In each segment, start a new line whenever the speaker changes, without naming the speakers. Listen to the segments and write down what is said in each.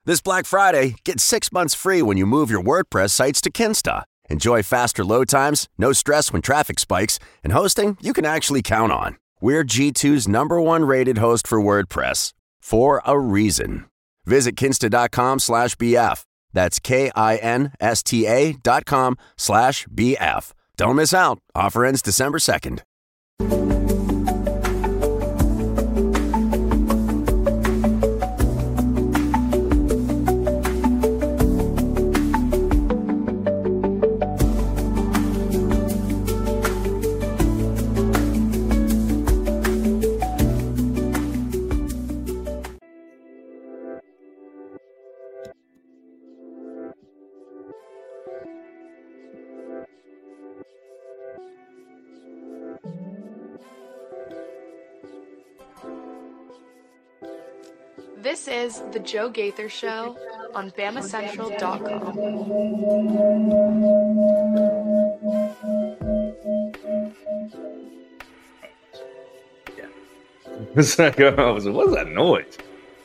This Black Friday, get 6 months free when you move your WordPress sites to Kinsta. Enjoy faster load times, no stress when traffic spikes, and hosting you can actually count on. We're G2's #1 rated host for WordPress, for a reason. Visit kinsta.com/BF. That's KINSTA.com/BF. Don't miss out. Offer ends December 2nd.
This is The Joe Gaither Show on BamaCentral.com.
It's like, what's that noise?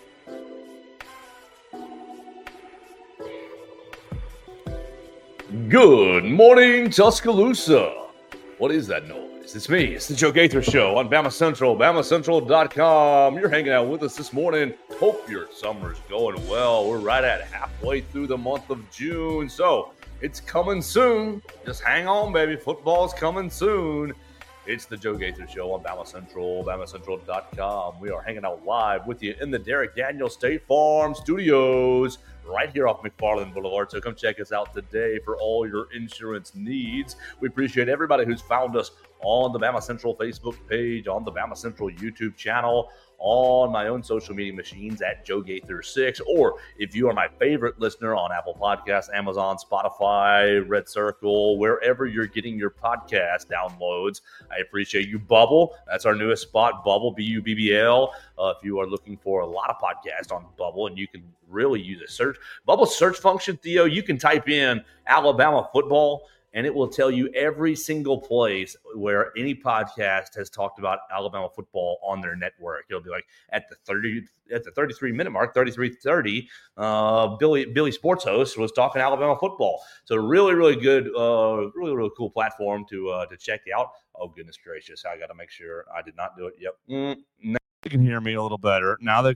Good morning, Tuscaloosa. What is that noise? It's me. It's the Joe Gaither Show on Bama Central, BamaCentral.com. You're hanging out with us this morning. Hope your summer's going well. We're right at halfway through the month of June, so it's coming soon. Just hang on, baby. Football's coming soon. It's the Joe Gaither Show on Bama Central, BamaCentral.com. We are hanging out live with you in the Derek Daniels State Farm Studios right here off McFarland Boulevard. So come check us out today for all your insurance needs. We appreciate everybody who's found us on the Bama Central Facebook page, on the Bama Central YouTube channel, on my own social media machines at Joe Gaither 6, or if you are my favorite listener on Apple Podcasts, Amazon, Spotify, Red Circle, wherever you're getting your podcast downloads. I appreciate you. Bubble, that's our newest spot, Bubble, BUBBL. If you are looking for a lot of podcasts on Bubble, and you can really use a search, Bubble search function, Theo, you can type in Alabama football, and it will tell you every single place where any podcast has talked about Alabama football on their network. It'll be like at the 33-minute mark, 33:30. Billy Sports Host was talking Alabama football. So really, really good, really cool platform to check out. Oh goodness gracious! I got to make sure I did not do it. Yep.
Now they can hear me a little better.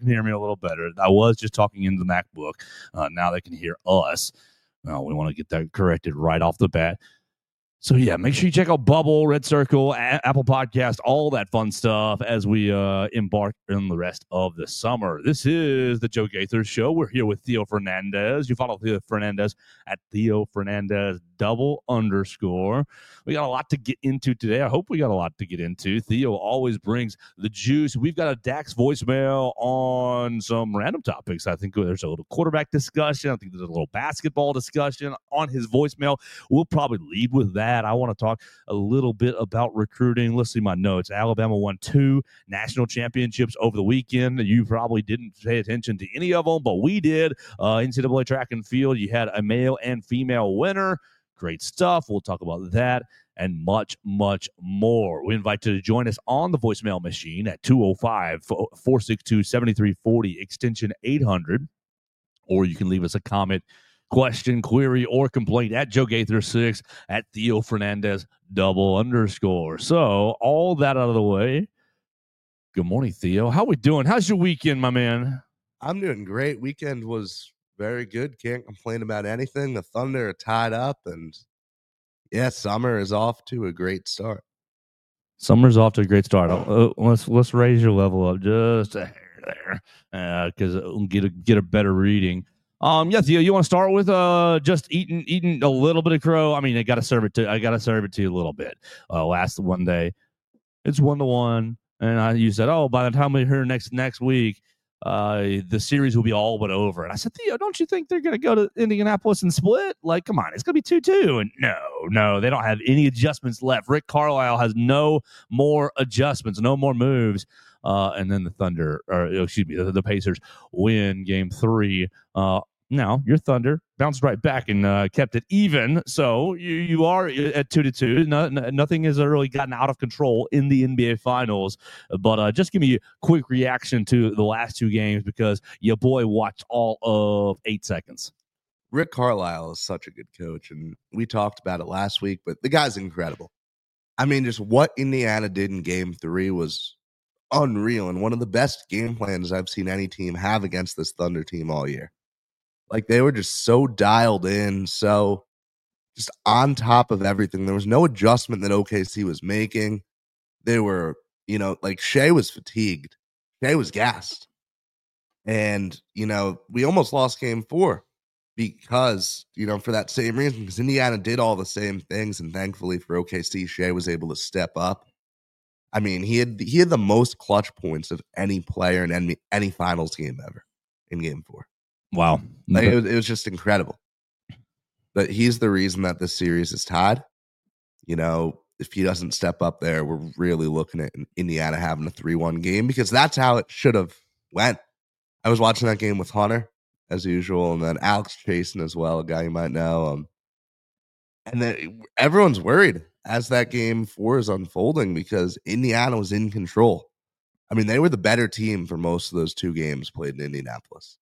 I was just talking into the MacBook. Now they can hear us. We want to get that corrected right off the bat. So, yeah, make sure you check out Bubble, Red Circle, Apple Podcast, all that fun stuff as we embark on the rest of the summer. This is the Joe Gaither Show. We're here with Theo Fernandez. You follow Theo Fernandez at Theo Fernandez _. We got a lot to get into today. I hope we got a lot to get into. Theo always brings the juice. We've got a Dax voicemail on some random topics. I think there's a little quarterback discussion. I think there's a little basketball discussion on his voicemail. We'll probably lead with that. I want to talk a little bit about recruiting. Let's see my notes. Alabama won 2 national championships over the weekend. You probably didn't pay attention to any of them, but we did. NCAA track and field, you had a male and female winner. Great stuff. We'll talk about that and much, much more. We invite you to join us on the voicemail machine at 205-462-7340, extension 800, or you can leave us a comment, question, query, or complaint at Joe Gaither 6 at Theo Fernandez _. So all that out of the way. Good morning, Theo. How we doing? How's your weekend, my man?
I'm doing great. Weekend was very good. Can't complain about anything. The Thunder are tied up, and yeah, summer is off to a great start.
Summer's off to a great start. Let's raise your level up just a hair there, because we'll get a better reading. Yeah, Theo, you want to start with just eating a little bit of crow? I mean, I gotta serve it to you a little bit. Last one day, it's 1-1, and you said, oh, by the time we're here next week, the series will be all but over. And I said, Theo, don't you think they're gonna go to Indianapolis and split? Like, come on, it's gonna be 2-2. And no, they don't have any adjustments left. Rick Carlisle has no more adjustments, no more moves. And then the Pacers win game 3. Now, your Thunder bounced right back and kept it even. So you are at 2-2. Nothing has really gotten out of control in the NBA Finals. But just give me a quick reaction to the last two games because your boy watched all of 8 seconds.
Rick Carlisle is such a good coach, and we talked about it last week, but the guy's incredible. I mean, just what Indiana did in Game 3 was unreal, and one of the best game plans I've seen any team have against this Thunder team all year. Like, they were just so dialed in, so just on top of everything. There was no adjustment that OKC was making. They were, like Shea was fatigued. Shea was gassed. And, we almost lost Game 4. Because, for that same reason, because Indiana did all the same things, and thankfully for OKC, Shea was able to step up. I mean, he had the most clutch points of any player in any finals game ever in Game 4.
Wow.
Like, it was just incredible. But he's the reason that this series is tied. If he doesn't step up there, we're really looking at Indiana having a 3-1 game because that's how it should have went. I was watching that game with Hunter, as usual, and then Alex Chasen as well, a guy you might know. And then everyone's worried as that Game 4 is unfolding because Indiana was in control. I mean, they were the better team for most of those 2 games played in Indianapolis.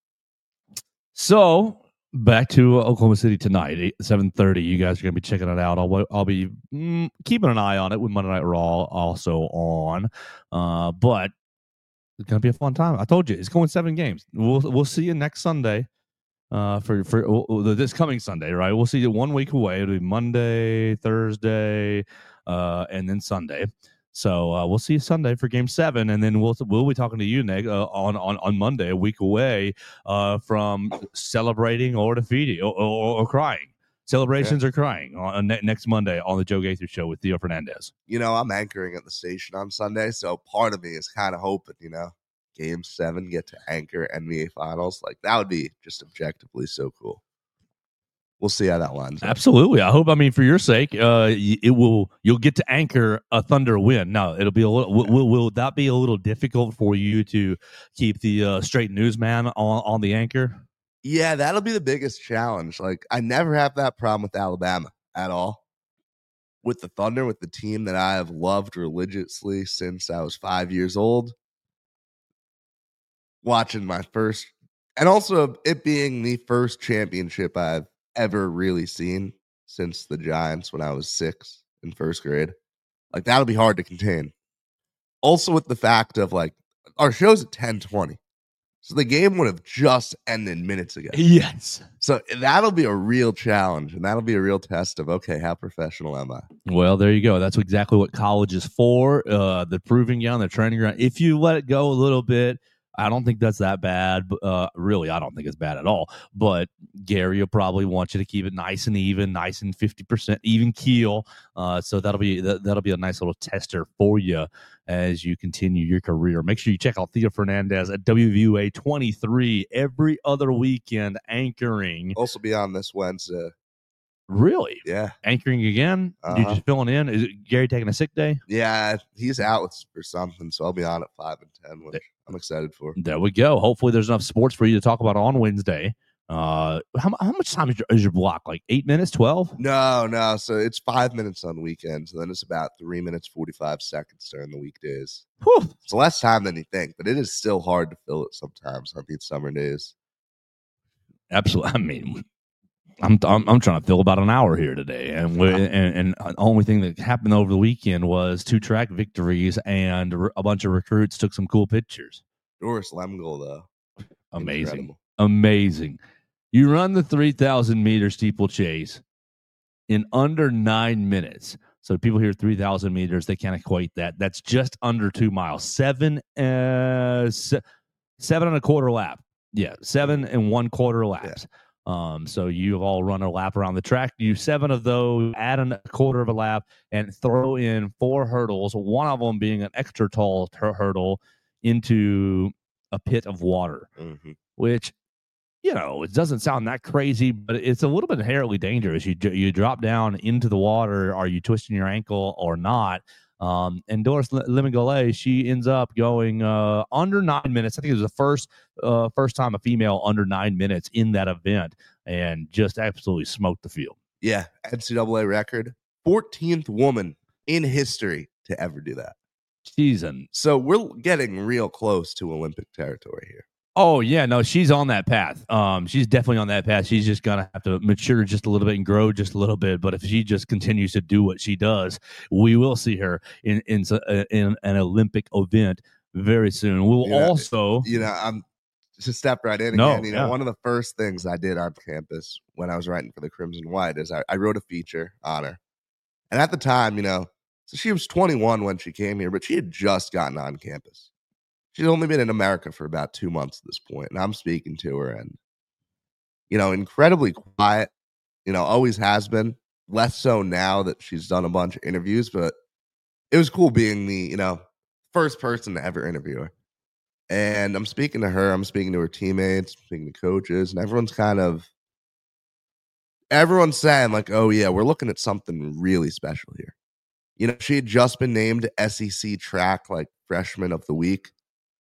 So back to Oklahoma City tonight, 7:30. You guys are going to be checking it out. I'll be keeping an eye on it with Monday Night Raw also on. But it's going to be a fun time. I told you, it's going 7 games. We'll see you next Sunday for this coming Sunday, right? We'll see you 1 week away. It'll be Monday, Thursday, and then Sunday. So we'll see you Sunday for Game 7, and then we'll be talking to you, Nick, on Monday, a week away from celebrating or defeating or crying. Celebrations or crying on next Monday on the Joe Gaither Show with Theo Fernandez.
I'm anchoring at the station on Sunday, so part of me is kind of hoping, Game 7 get to anchor NBA Finals. Like, that would be just objectively so cool. We'll see how that lines up.
Absolutely. I hope, for your sake, you'll get to anchor a Thunder win. Now, it'll be a little, will that be a little difficult for you to keep the straight newsman on the anchor?
Yeah, that'll be the biggest challenge. Like, I never have that problem with Alabama at all. With the Thunder, with the team that I have loved religiously since I was 5 years old. Watching my first, and also it being the first championship I've ever really seen since the Giants when I was 6 in first grade. Like, that'll be hard to contain. Also with the fact of, like, our show's at 10:20. So the game would have just ended minutes ago.
Yes.
So that'll be a real challenge, and that'll be a real test of, okay, how professional am I?
Well, there you go. That's exactly what college is for, the proving ground, the training ground. If you let it go a little bit, I don't think that's that bad. Really, I don't think it's bad at all. But Gary will probably want you to keep it nice and even, nice and 50% even keel. So that'll be a nice little tester for you as you continue your career. Make sure you check out Theo Fernandez at WVUA 23 every other weekend anchoring.
Also be on this Wednesday.
Really?
Yeah.
Anchoring again? You just filling in? Is it Gary taking a sick day?
Yeah, he's out for something, so I'll be on at 5 and 10, which I'm excited for.
There we go. Hopefully there's enough sports for you to talk about on Wednesday. How much time is your block? Like 8 minutes, 12?
No. So it's 5 minutes on weekends, and then it's about 3 minutes, 45 seconds during the weekdays.
Whew.
It's less time than you think, but it is still hard to fill it sometimes on these summer days.
Absolutely. I'm trying to fill about an hour here today, and the only thing that happened over the weekend was 2 track victories, and a bunch of recruits took some cool pictures.
Doris Lemgold, though,
amazing. You run the 3,000 meter steeplechase in under 9 minutes. So people hear 3,000 meters, they can't equate that. That's just under 2 miles. 7 and a quarter lap. Yeah, 7 1/4 laps. Yeah. So you've all run a lap around the track. You 7 of those, add a quarter of a lap, and throw in 4 hurdles, one of them being an extra tall hurdle into a pit of water, which, it doesn't sound that crazy, but it's a little bit inherently dangerous. You drop down into the water. Are you twisting your ankle or not? And Doris Lemgold, she ends up going under 9 minutes. I think it was the first time a female under 9 minutes in that event. and just absolutely smoked the field.
Yeah, NCAA record, 14th woman in history to ever do that.
Season.
So we're getting real close to Olympic territory here.
Oh yeah, no, she's on that path. She's definitely on that path. She's just gonna have to mature just a little bit and grow just a little bit. But if she just continues to do what she does, we will see her in an Olympic event very soon. We'll also,
I'm to step right in again. One of the first things I did on campus when I was writing for the Crimson White is I wrote a feature on her, and at the time, so she was 21 when she came here, but she had just gotten on campus. She's only been in America for about 2 months at this point, and I'm speaking to her, and, incredibly quiet, always has been, less so now that she's done a bunch of interviews, but it was cool being the, first person to ever interview her. And I'm speaking to her, I'm speaking to her teammates, speaking to coaches, and everyone's saying, like, oh, yeah, we're looking at something really special here. She had just been named SEC track, like, freshman of the week.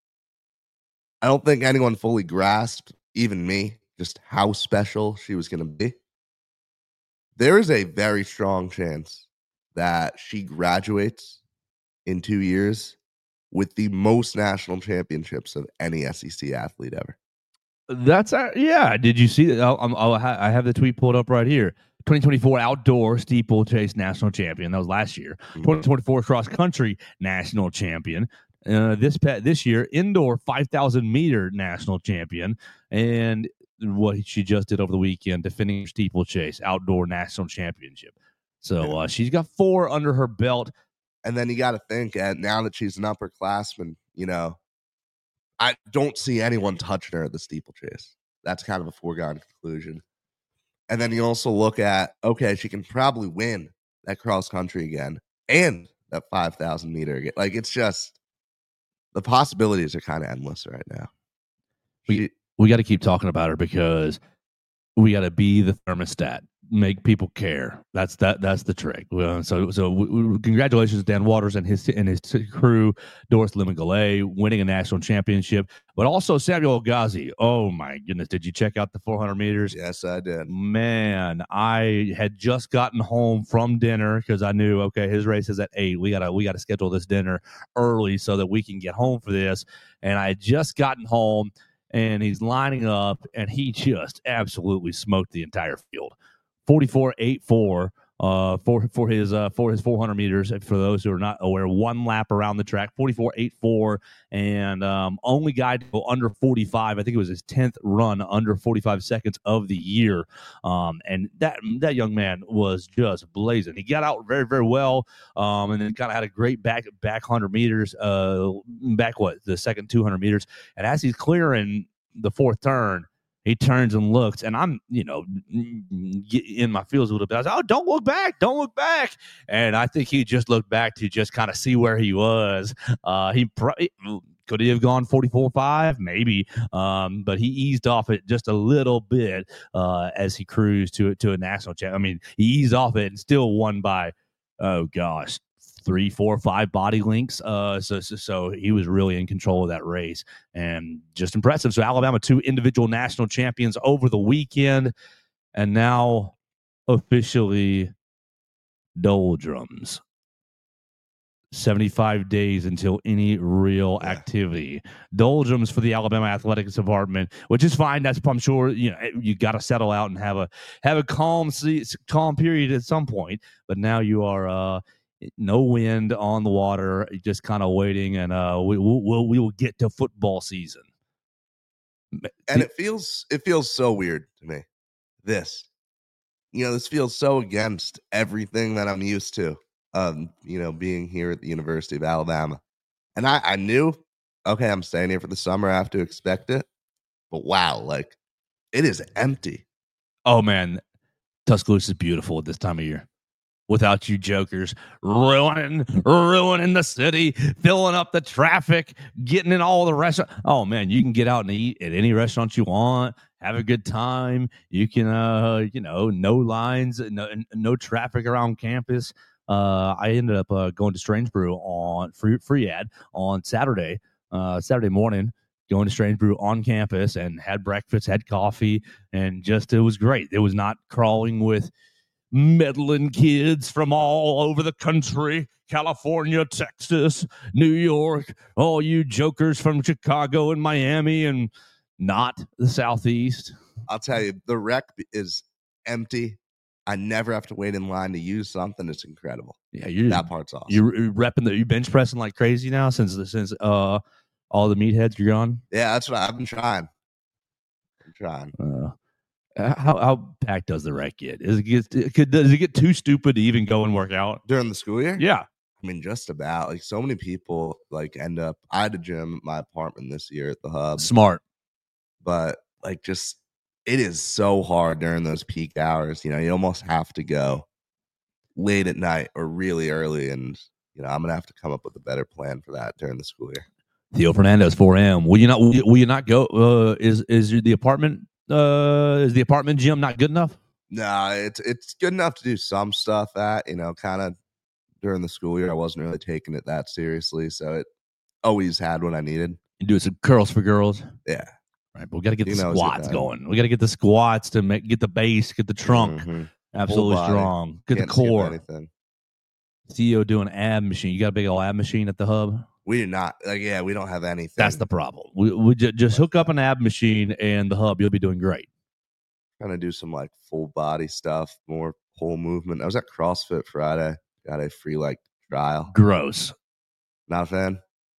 I don't think anyone fully grasped, even me, just how special she was going to be. There is a very strong chance that she graduates in 2 years with the most national championships of any SEC athlete ever.
That's yeah. Did you see that? I have the tweet pulled up right here. 2024 outdoor steeplechase national champion. That was last year. 2024 cross country national champion. This year, indoor 5,000 meter national champion, and what she just did over the weekend, defending steeplechase outdoor national championship. So she's got 4 under her belt.
And then you got to think, now that she's an upperclassman, I don't see anyone touching her at the steeplechase. That's kind of a foregone conclusion. And then you also look at, okay, she can probably win that cross country again and that 5,000 meter again. Like, it's just, the possibilities are kind of endless right now.
We got to keep talking about her because we got to be the thermostat, make people care. That's the trick. So congratulations to Dan Waters and his crew, Doris Lemon-Galay winning a national championship, but also Samuel Ghazi. Oh my goodness, did you check out the 400 meters?
Yes, I did.
Man, I had just gotten home from dinner because I knew, okay, his race is at 8. We gotta schedule this dinner early so that we can get home for this. And I had just gotten home, and he's lining up, and he just absolutely smoked the entire field. 44.84 for his 400 meters. For those who are not aware, 1 lap around the track, 44.84, and only guy to go under 45. I think it was his 10th run under 45 seconds of the year. And that young man was just blazing. He got out very, very well, and then kind of had a great back 100 meters, the second 200 meters. And as he's clearing the 4th turn, he turns and looks, and I'm, in my feels a little bit. I was like, oh, don't look back. And I think he just looked back to just kind of see where he was. Could he have gone 44.5? Maybe. But he eased off it just a little bit as he cruised to a national champ. I mean, he eased off it and still won by, 3, 4, 5 body links. So he was really in control of that race and just impressive. So Alabama, 2 individual national champions over the weekend, and now officially doldrums. 75 days until any real activity. Doldrums for the Alabama Athletics Department, which is fine. That's, I'm sure, you got to settle out and have a calm period at some point. But now you are no wind on the water, just kind of waiting, and we will get to football season.
And it feels so weird to me. This feels so against everything that I'm used to. Being here at the University of Alabama, and I knew, okay, I'm staying here for the summer. I have to expect it, but wow, like, it is empty.
Oh man, Tuscaloosa is beautiful at this time of year. Without you jokers ruining the city, filling up the traffic, getting in all the restaurants. Oh man, you can get out and eat at any restaurant you want, have a good time. You can, no lines, no traffic around campus. I ended up going to Strange Brew on Free Ad on Saturday morning. going to Strange Brew on campus and had breakfast, had coffee, and just it was great. It was not crawling with meddling kids from all over the country, California, Texas, New York, all you jokers from Chicago and Miami and not the Southeast.
I'll tell you, the rec is empty. I never have to wait in line to use something. It's incredible.
Yeah,
that part's awesome.
You're repping you bench pressing like crazy now since all the meatheads are gone.
Yeah, that's what I've been trying. I'm trying.
How packed does the rec get? Does it get too stupid to even go and work out
During the school year?
Yeah.
I mean, just about. Like, so many people like end up. I had a gym at my apartment this year at the Hub.
Smart.
But like, just it is so hard during those peak hours. You know, you almost have to go late at night or really early, and you know, I'm gonna have to come up with a better plan for that during the school year.
Theo Fernandez, 4M. Will you not go? Is the apartment gym not good enough?
No, it's good enough to do some stuff at, you know, kind of during the school year. I wasn't really taking it that seriously, so it always had what I needed.
You do some curls for girls.
Yeah.
Right, but we got to get the
knows
squats going. We got to get the squats to get the base, get the trunk absolutely strong, get the core. Theo doing ab machine. You got a big old ab machine at the Hub?
We do not. We don't have anything.
That's the problem. We just hook up an ab machine and the Hub. You'll be doing great.
Trying to do some like full body stuff, more whole movement. I was at CrossFit Friday. Got a free like trial.
Gross.
Not a fan.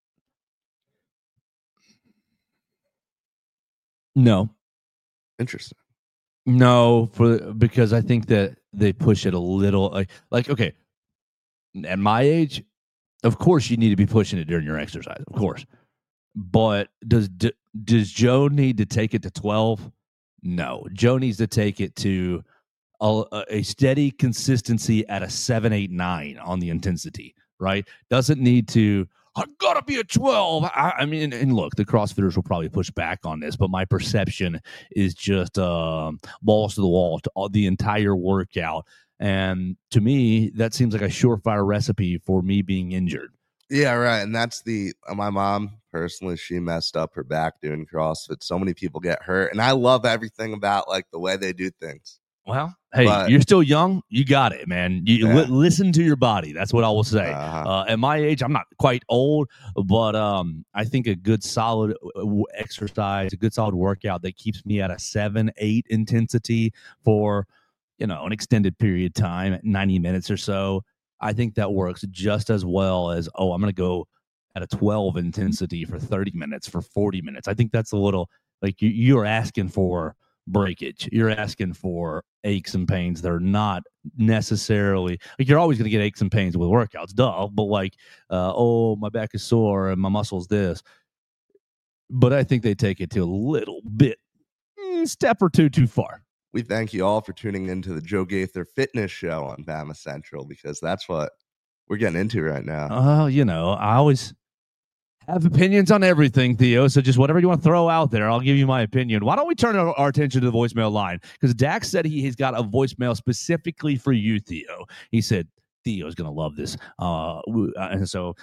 No.
Interesting.
No, because I think that they push it a little. Like okay, at my age, of course you need to be pushing it during your exercise, of course. But does Joe need to take it to 12? No, Joe needs to take it to a steady consistency at a 7, 8, 9 on the intensity. Right? Doesn't need to. I gotta be a 12. I mean, and look, the CrossFitters will probably push back on this, but my perception is just balls to the wall to the entire workout. And to me, that seems like a surefire recipe for me being injured.
Yeah, right. And that's my mom personally, she messed up her back doing CrossFit. So many people get hurt. And I love everything about like the way they do things.
Well, hey, you're still young. You got it, man. Listen to your body. That's what I will say. At my age, I'm not quite old, but I think a good solid exercise, a good solid workout that keeps me at a 7, 8 intensity for, you know, an extended period of time, 90 minutes or so. I think that works just as well as, I'm going to go at a 12 intensity for 30 minutes, for 40 minutes. I think that's a little like you're asking for breakage. You're asking for aches and pains that are not necessarily like you're always going to get aches and pains with workouts, duh. But like, my back is sore and my muscle's this. But I think they take it to a little bit, step or two too far.
We thank you all for tuning into the Joe Gaither Fitness Show on Bama Central because that's what we're getting into right now.
You know, I always have opinions on everything, Theo. So just whatever you want to throw out there, I'll give you my opinion. Why don't we turn our attention to the voicemail line? Because Dax said he's got a voicemail specifically for you, Theo. He said Theo's going to love this. And so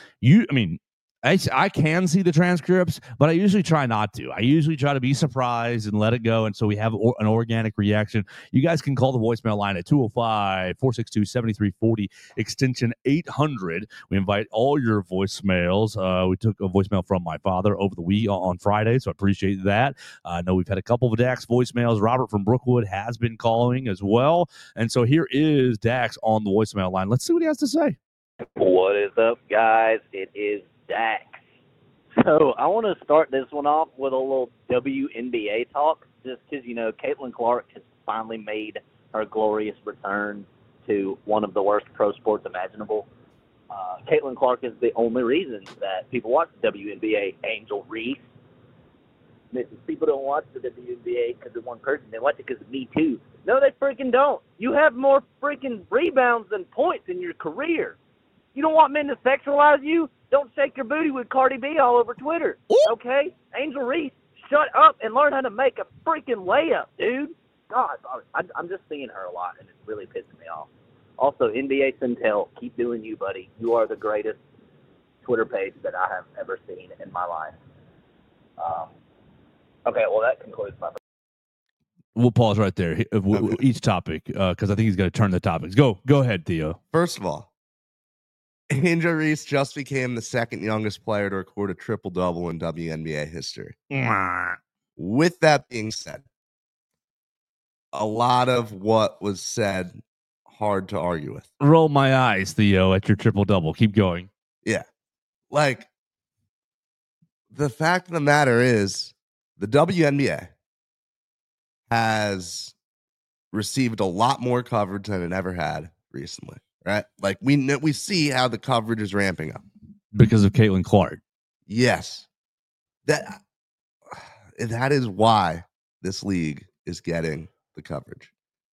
I can see the transcripts, but I usually try not to. I usually try to be surprised and let it go. And so we have an organic reaction. You guys can call the voicemail line at 205-462-7340, extension 800. We invite all your voicemails. We took a voicemail from my father over the week on Friday, so I appreciate that. I know we've had a couple of Dax voicemails. Robert from Brookwood has been calling as well. And so here is Dax on the voicemail line. Let's see what he has to say.
What is up, guys? It is Dax. So I want to start this one off with a little WNBA talk, just because, you know, Caitlin Clark has finally made her glorious return to one of the worst pro sports imaginable. Caitlin Clark is the only reason that people watch the WNBA. Angel Reese. People don't watch the WNBA because of one person. They watch it because of Me Too. No, they freaking don't. You have more freaking rebounds than points in your career. You don't want men to sexualize you? Don't shake your booty with Cardi B all over Twitter, okay? Angel Reese, shut up and learn how to make a freaking layup, dude. God, I'm just seeing her a lot, and it's really pissing me off. Also, NBA Centel, keep doing you, buddy. You are the greatest Twitter page that I have ever seen in my life. Okay, well, that concludes my.
We'll pause right there.
Okay.
Each topic, because I think he's going to turn the topics. Go ahead, Theo.
First of all, Angel Reese just became the second youngest player to record a triple-double in WNBA history. With that being said, a lot of what was said, hard to argue with.
Roll my eyes, Theo, at your triple-double. Keep going.
Yeah. Like, the fact of the matter is, the WNBA has received a lot more coverage than it ever had recently, right? Like, we see how the coverage is ramping up.
Because of Caitlin Clark.
Yes. That is why this league is getting the coverage.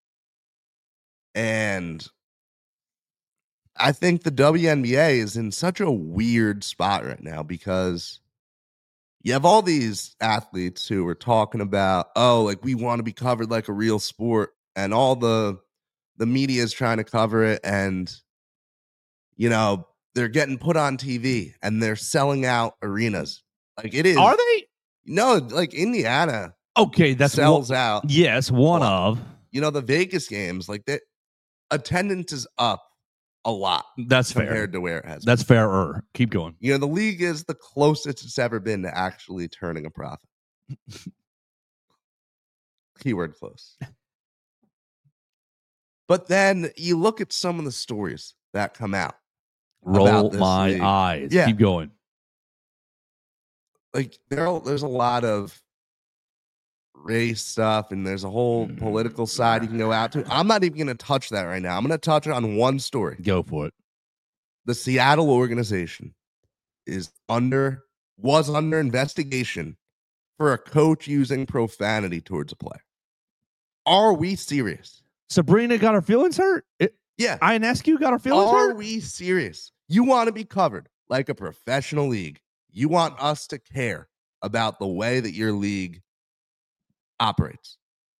And I think the WNBA is in such a weird spot right now because you have all these athletes who are talking about, oh, like we want to be covered like a real sport, and all the media is trying to cover it, and you know, they're getting put on TV and they're selling out arenas. Like it is.
Are they?
No, like Indiana
Okay, that's
sells out.
Yes, one of.
You know, the Vegas games, like that attendance is up a lot.
That's
compared
fair.
to where it has.
That's fairer. Keep going.
You know, the league is the closest it's ever been to actually turning a profit. Keyword close. But then you look at some of the stories that come out.
Roll
this
my
league.
eyes.
Yeah.
Keep going.
Like there's a lot of race stuff and there's a whole political side you can go out to. I'm not even going to touch that right now. I'm going to touch on one story.
Go for it.
The Seattle organization was under investigation for a coach using profanity towards a player. Are we serious?
Sabrina got her feelings hurt?
Yeah.
INSQ got her feelings hurt?
Are we serious? You want to be covered like a professional league. You want us to care about the way that your league operates.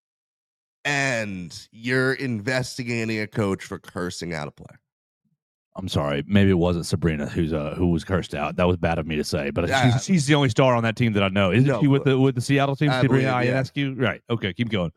And you're investigating a coach for cursing out a player.
I'm sorry. Maybe it wasn't Sabrina who was cursed out. That was bad of me to say, but
Yeah.
she's the only star on that team that I know. Isn't she with the Seattle team?
I
Sabrina
believe, yeah.
INSQ? Right. Okay, keep going.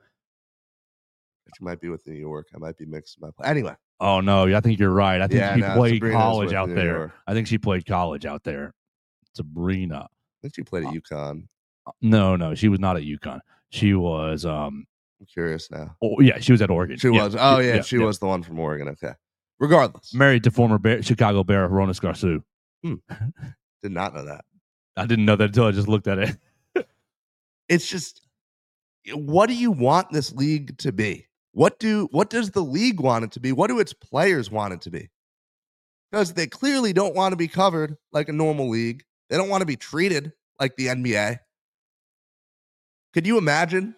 She might be with New York. I might be mixing my play. Anyway.
Oh no, I think you're right. I think she played
Sabrina's
college
with
out
New
there.
York.
I think she played college out there. Sabrina.
I think she played at UConn.
No, she was not at UConn. She was
I'm curious now.
Oh yeah, she was at Oregon.
She was. Oh yeah, she was the one from Oregon. Okay. Regardless.
Married to former Chicago Bear Ronas Garcia.
Did not know that.
I didn't know that until I just looked at it.
It's just, what do you want this league to be? What does the league want it to be? What do its players want it to be? Because they clearly don't want to be covered like a normal league. They don't want to be treated like the NBA. Could you imagine?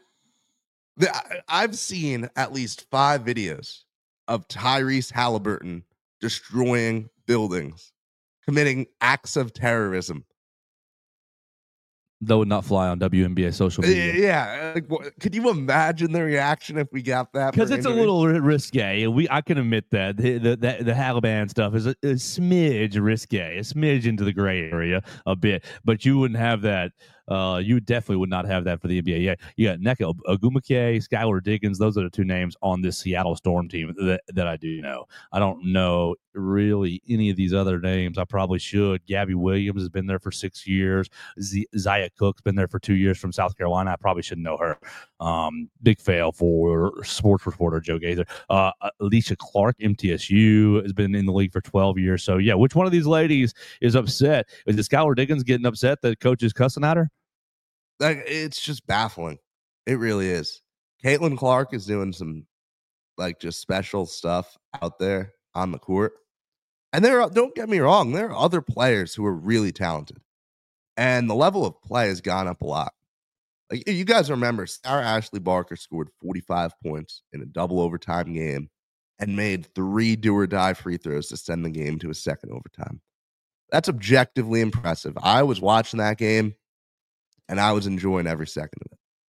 I've seen at least 5 videos of Tyrese Halliburton destroying buildings, committing acts of terrorism.
That would not fly on WNBA social media.
Yeah. Like, could you imagine the reaction if we got that?
Because it's a little risque. I can admit that. The Halliburton stuff is a smidge risque, a smidge into the gray area a bit. But you wouldn't have that. You definitely would not have that for the NBA. Yeah, you got Nneka Ogwumike, Skylar Diggins. Those are the 2 names on this Seattle Storm team that I do know. I don't know really any of these other names. I probably should. Gabby Williams has been there for 6 years. Zaya Cook's been there for 2 years from South Carolina. I probably should know her. Big fail for sports reporter Joe Gaither. Alicia Clark, MTSU, has been in the league for 12 years. So, yeah, which one of these ladies is upset? Is it Skylar Diggins getting upset that coach is cussing at her?
Like, it's just baffling. It really is. Caitlin Clark is doing some just special stuff out there on the court. And don't get me wrong, there are other players who are really talented. And the level of play has gone up a lot. Like, you guys remember, Sarah Ashley Barker scored 45 points in a double overtime game and made 3 do-or-die free throws to send the game to a second overtime. That's objectively impressive. I was watching that game, and I was enjoying every second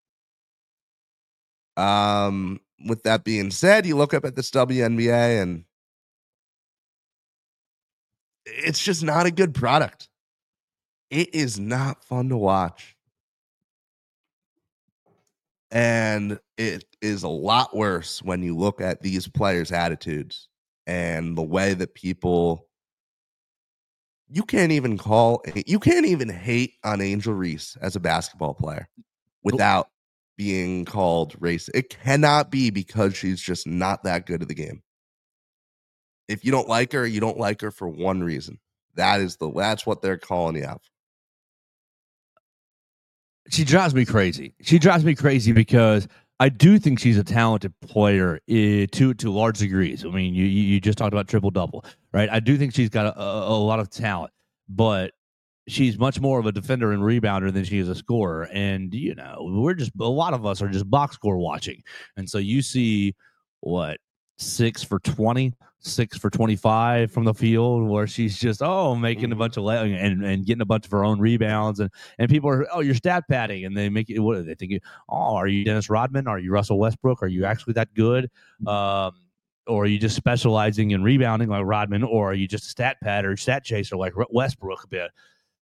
of it. With that being said, you look up at this WNBA, and it's just not a good product. It is not fun to watch. And it is a lot worse when you look at these players' attitudes and the way that people. You can't even hate on Angel Reese as a basketball player without being called racist. It cannot be because she's just not that good at the game. If you don't like her, you don't like her for one reason. That's what they're calling you out for.
She drives me crazy. She drives me crazy because I do think she's a talented player to large degrees. I mean, you just talked about triple-double, right? I do think she's got a lot of talent, but she's much more of a defender and rebounder than she is a scorer. And, a lot of us are just box score watching. And so you see, 6 for 20, 6 for 25 from the field, where she's just making a bunch of and getting a bunch of her own rebounds, and people are you're stat padding, and they make it. What are they thinking? Are you Dennis Rodman? Are you Russell Westbrook? Are you actually that good? Or are you just specializing in rebounding like Rodman? Or are you just a stat padder, stat chaser like Westbrook a bit?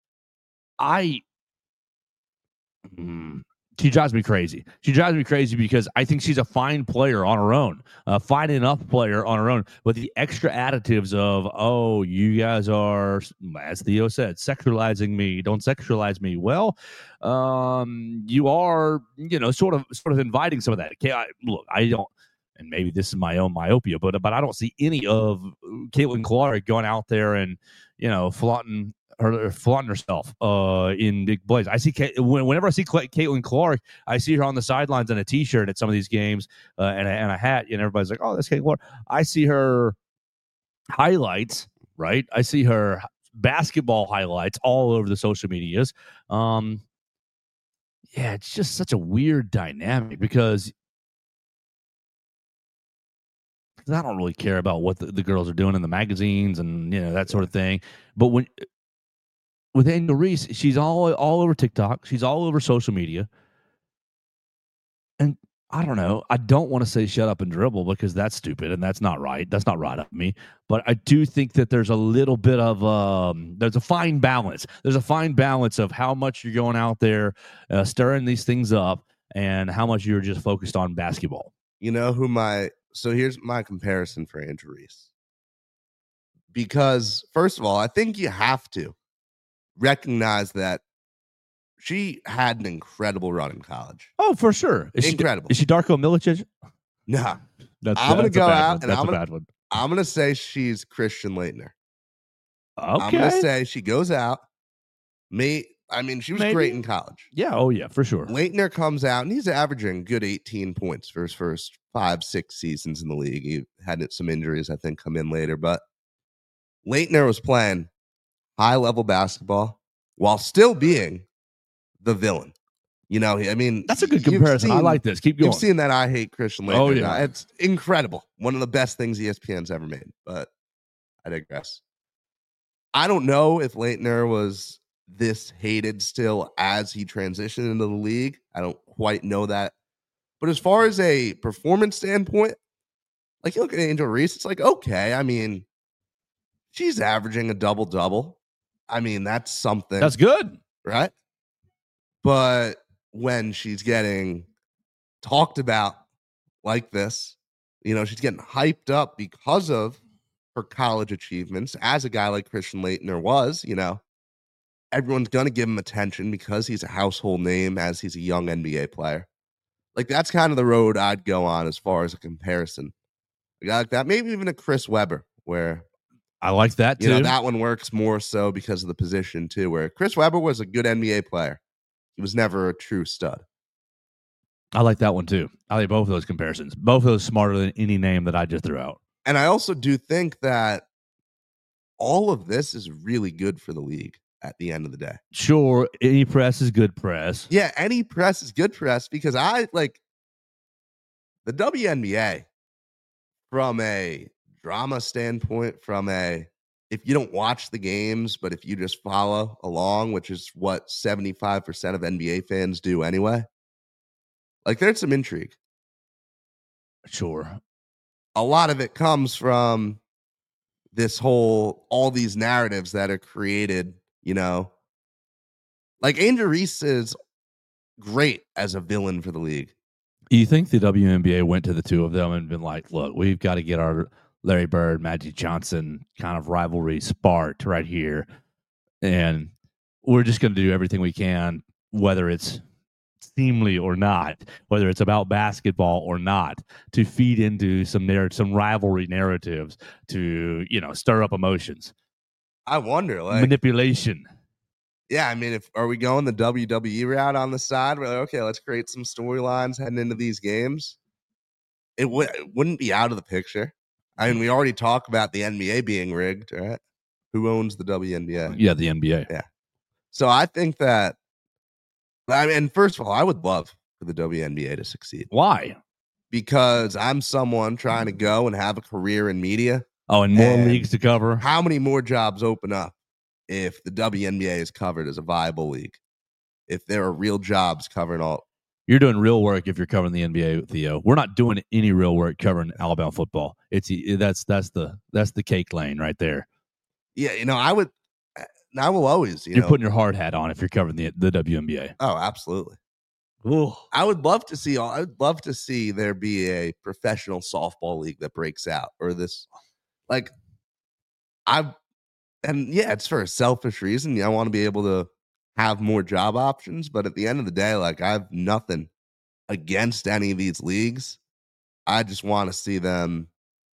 She drives me crazy. She drives me crazy because I think she's a fine player on her own, a fine enough player on her own, but the extra additives of, you guys are, as Theo said, sexualizing me. Don't sexualize me. Well, you are, sort of inviting some of that. Okay, I don't, and maybe this is my own myopia, but I don't see any of Caitlin Clark going out there and, flaunting herself in big plays. I see whenever I see Caitlin Clark, I see her on the sidelines in a T-shirt at some of these games and a hat, and everybody's like, "Oh, that's Caitlin Clark." I see her highlights, right? I see her basketball highlights all over the social medias. It's just such a weird dynamic because I don't really care about what the girls are doing in the magazines and that sort of thing, but with Angel Reese, she's all over TikTok. She's all over social media. And I don't know. I don't want to say shut up and dribble because that's stupid and that's not right. That's not right of me. But I do think that there's a little bit of there's a fine balance. There's a fine balance of how much you're going out there stirring these things up and how much you're just focused on basketball.
So here's my comparison for Angel Reese. Because first of all, I think you have to recognize that she had an incredible run in college.
Oh, for sure.
Incredible.
Is she Darko Milicic?
No.
I'm going to go out and
I'm going to say she's Christian Laettner.
Okay.
I'm going to say she goes out. She was great in college.
Yeah. Oh, yeah, for sure.
Laettner comes out, and he's averaging good 18 points for his first 5-6 seasons in the league. He had some injuries, I think, come in later. But Laettner was playing high-level basketball while still being the villain.
That's a good comparison. I like this. Keep going.
You've seen that I Hate Christian Laettner.
Oh, yeah.
It's incredible. One of the best things ESPN's ever made. But I digress. I don't know if Laettner was this hated still as he transitioned into the league. I don't quite know that. But as far as a performance standpoint, like you look at Angel Reese, it's like, okay, she's averaging a double-double. That's something.
That's good.
Right? But when she's getting talked about like this, she's getting hyped up because of her college achievements, as a guy like Christian Laettner was, everyone's going to give him attention because he's a household name as he's a young NBA player. Like, that's kind of the road I'd go on as far as a comparison. A guy like that, maybe even a Chris Webber, where
I like that too.
That one works more so because of the position too, where Chris Webber was a good NBA player. He was never a true stud.
I like that one too. I like both of those comparisons. Both of those smarter than any name that I just threw out.
And I also do think that all of this is really good for the league at the end of the day.
Sure, any press is good press.
Yeah, any press is good press because I like the WNBA from a drama standpoint, if you don't watch the games, but if you just follow along, which is what 75% of NBA fans do anyway, like there's some intrigue.
Sure.
A lot of it comes from all these narratives that are created, like Angel Reese is great as a villain for the league.
You think the WNBA went to the two of them and been like, look, we've got to get our Larry Bird, Magic Johnson kind of rivalry sparked right here. And we're just going to do everything we can, whether it's seemly or not, whether it's about basketball or not, to feed into some rivalry narratives to, stir up emotions.
I wonder, like
manipulation.
Yeah, I mean, are we going the WWE route on the side? We're like, okay, let's create some storylines heading into these games. It wouldn't be out of the picture. I mean, we already talked about the NBA being rigged, right? Who owns the WNBA?
Yeah, the NBA.
Yeah. So I think that, first of all, I would love for the WNBA to succeed.
Why?
Because I'm someone trying to go and have a career in media.
Oh, and more leagues to cover.
How many more jobs open up if the WNBA is covered as a viable league? If there are real jobs covering all.
You're doing real work if you're covering the NBA, Theo. We're not doing any real work covering Alabama football. That's the cake lane right there.
Yeah, I will always.
You're putting your hard hat on if you're covering the WNBA.
Oh, absolutely.
Ooh.
I would love to see there be a professional softball league that breaks out, or this, it's for a selfish reason. I want to be able to have more job options, but at the end of the day, I have nothing against any of these leagues. I just want to see them.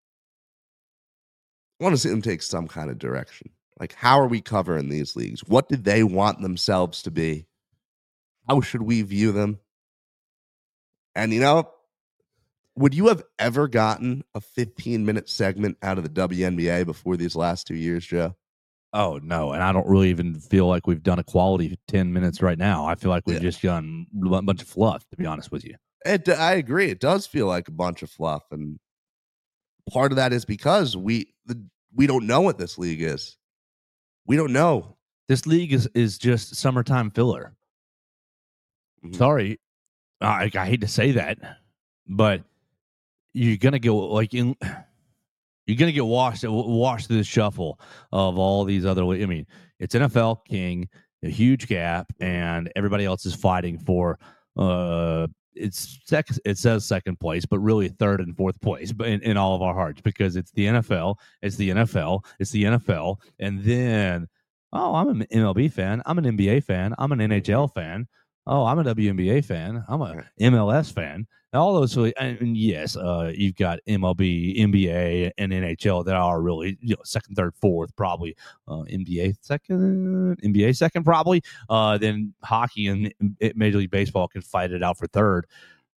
I want to see them take some kind of direction. How are we covering these leagues? What do they want themselves to be? How should we view them? And, would you have ever gotten a 15-minute segment out of the WNBA before these last 2 years, Joe?
Oh, no. And I don't really even feel like we've done a quality 10 minutes right now. I feel like we've just done a bunch of fluff, to be honest with you.
I agree. It does feel like a bunch of fluff. And part of that is because we don't know what this league is. We don't know.
This league is just summertime filler. Mm-hmm. Sorry. I hate to say that, but you're going to go you're going to get washed through the shuffle of all these other. I mean, it's NFL King, a huge gap, and everybody else is fighting for it's second. It says second place, but really third and fourth place, but in all of our hearts, because it's the NFL, it's the NFL, and then I'm an MLB fan, I'm an NBA fan, I'm an NHL fan. Oh, I'm a WNBA fan. I'm a MLS fan. All those, and yes, you've got MLB, NBA, and NHL that are really second, third, fourth, probably. NBA second, probably. Then hockey and Major League Baseball can fight it out for third.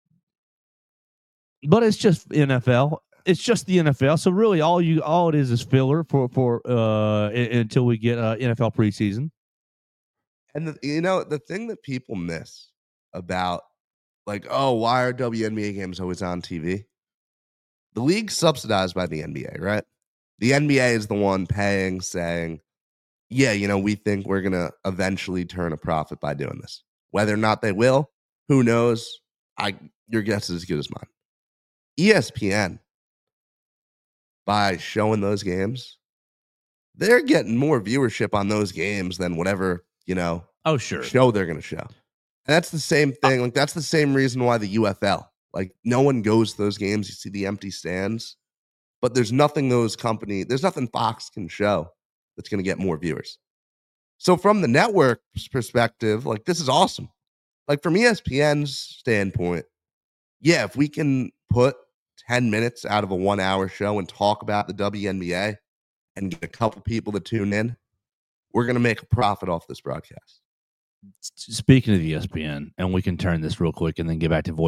But it's just NFL. It's just the NFL. So really, all it is filler for until we get NFL preseason.
And the thing that people miss about why are WNBA games always on TV? The league's subsidized by the NBA, right? The NBA is the one paying, saying, yeah, we think we're going to eventually turn a profit by doing this. Whether or not they will, who knows? Your guess is as good as mine. ESPN, by showing those games, they're getting more viewership on those games than whatever show they're going to show. And that's the same thing. That's the same reason why the UFL, no one goes to those games. You see the empty stands, but there's nothing Fox can show that's going to get more viewers. So from the network's perspective, this is awesome. From ESPN's standpoint, yeah, if we can put 10 minutes out of a 1 hour show and talk about the WNBA and get a couple people to tune in, we're going to make a profit off this broadcast.
Speaking of ESPN, and we can turn this real quick and then get back to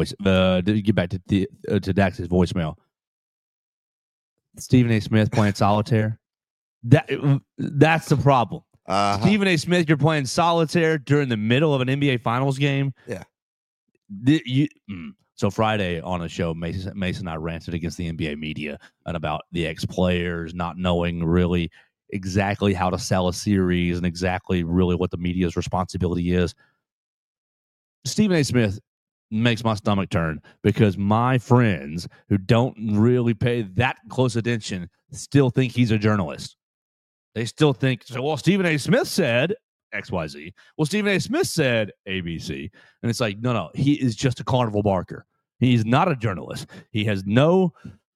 Dax's voicemail. Stephen A. Smith playing solitaire. That's the problem. Stephen A. Smith, you're playing solitaire during the middle of an NBA Finals game.
Yeah.
So Friday on a show, Mason and I ranted against the NBA media and about the ex-players not knowing really exactly how to sell a series and exactly really what the media's responsibility is. Stephen A. Smith makes my stomach turn because my friends who don't really pay that close attention still think he's a journalist. They still think, well, Stephen A. Smith said XYZ. Well, Stephen A. Smith said ABC. And it's no, he is just a carnival barker. He's not a journalist. He has no.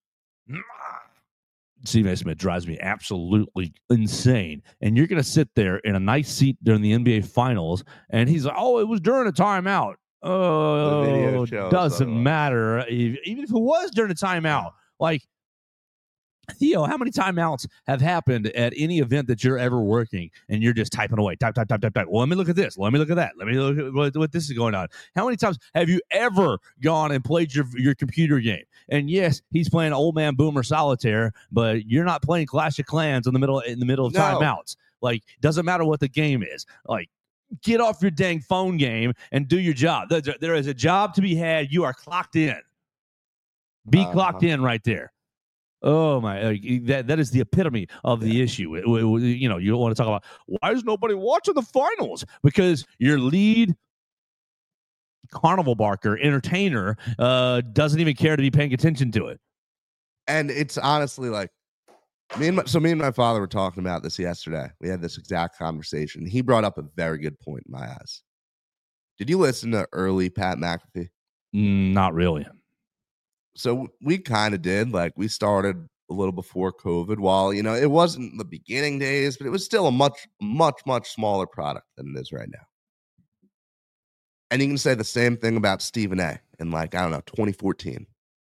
Stephen A. Smith drives me absolutely insane. And you're going to sit there in a nice seat during the NBA Finals, and he's like, "Oh, it was during a timeout." Oh, doesn't matter. Even if it was during a timeout, like, Theo, how many timeouts have happened at any event that you're ever working and you're just typing away, type. Well, let me look at this. Let me look at that. Let me look at what this is going on. How many times have you ever gone and played your computer game? And yes, he's playing Old Man Boomer Solitaire, but you're not playing Clash of Clans in the middle of timeouts. Like, doesn't matter what the game is. Like, get off your dang phone game and do your job. There is a job to be had. You are clocked in. Be clocked in right there. Oh my! That is the epitome of the issue. You know, you don't want to talk about why is nobody watching the finals, because your lead carnival barker entertainer doesn't even care to be paying attention to it.
And it's honestly like me and my father were talking about this yesterday. We had this exact conversation. He brought up a very good point in my eyes. Did you listen to early Pat McAfee?
Not really.
So we kind of did. Like, we started a little before COVID, while, you know, it wasn't the beginning days, but it was still a much, much, much smaller product than it is right now. And you can say the same thing about Stephen A. in, like, I don't know, 2014,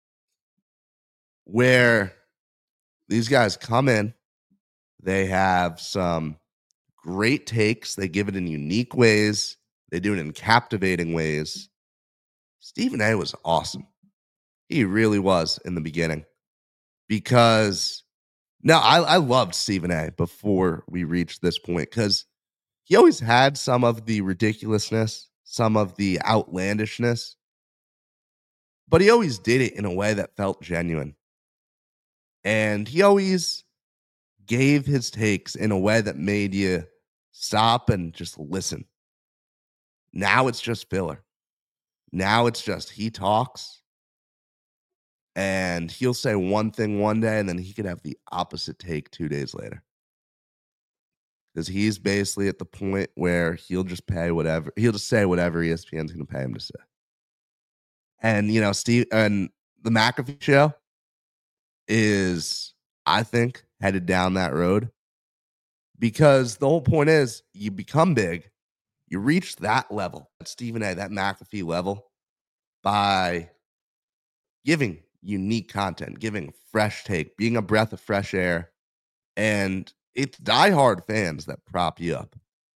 where these guys come in, they have some great takes, they give it in unique ways, they do it in captivating ways. Stephen A. was awesome. He really was in the beginning, because I loved Stephen A. before we reached this point, because he always had some of the ridiculousness, some of the outlandishness, but he always did it in a way that felt genuine. And he always gave his takes in a way that made you stop and just listen. Now it's just filler. Now it's just he talks, and he'll say one thing one day, and then he could have the opposite take 2 days later. Because he's basically at the point where he'll just say whatever ESPN's going to pay him to say. And, you know, Steve and the McAfee show is, I think, headed down that road, because the whole point is you become big, you reach that level, that Stephen A., that McAfee level, by giving unique content, giving a fresh take, being a breath of fresh air. And it's diehard fans that prop you up.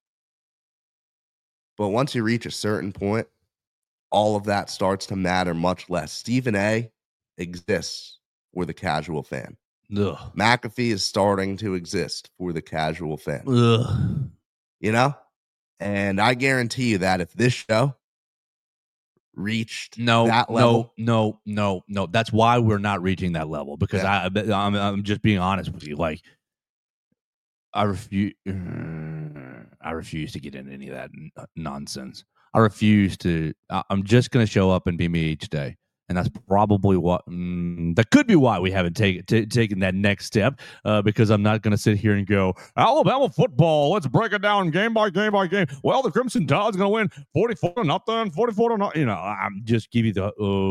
But once you reach a certain point, all of that starts to matter much less. Stephen A. exists for the casual fan.
Ugh.
McAfee is starting to exist for the casual fan.
Ugh.
You know? And I guarantee you that if this show reached that level.
No. That's why we're not reaching that level, because I'm just being honest with you. Like, I refuse to get into any of that nonsense. I refuse to. I'm just going to show up and be me each day. And that's probably what that could be why we haven't taken that next step, because I'm not going to sit here and go, Alabama football, let's break it down game by game by game. Well, the Crimson Tide's going to win 44-0, 44-0. You know, I'm just give you the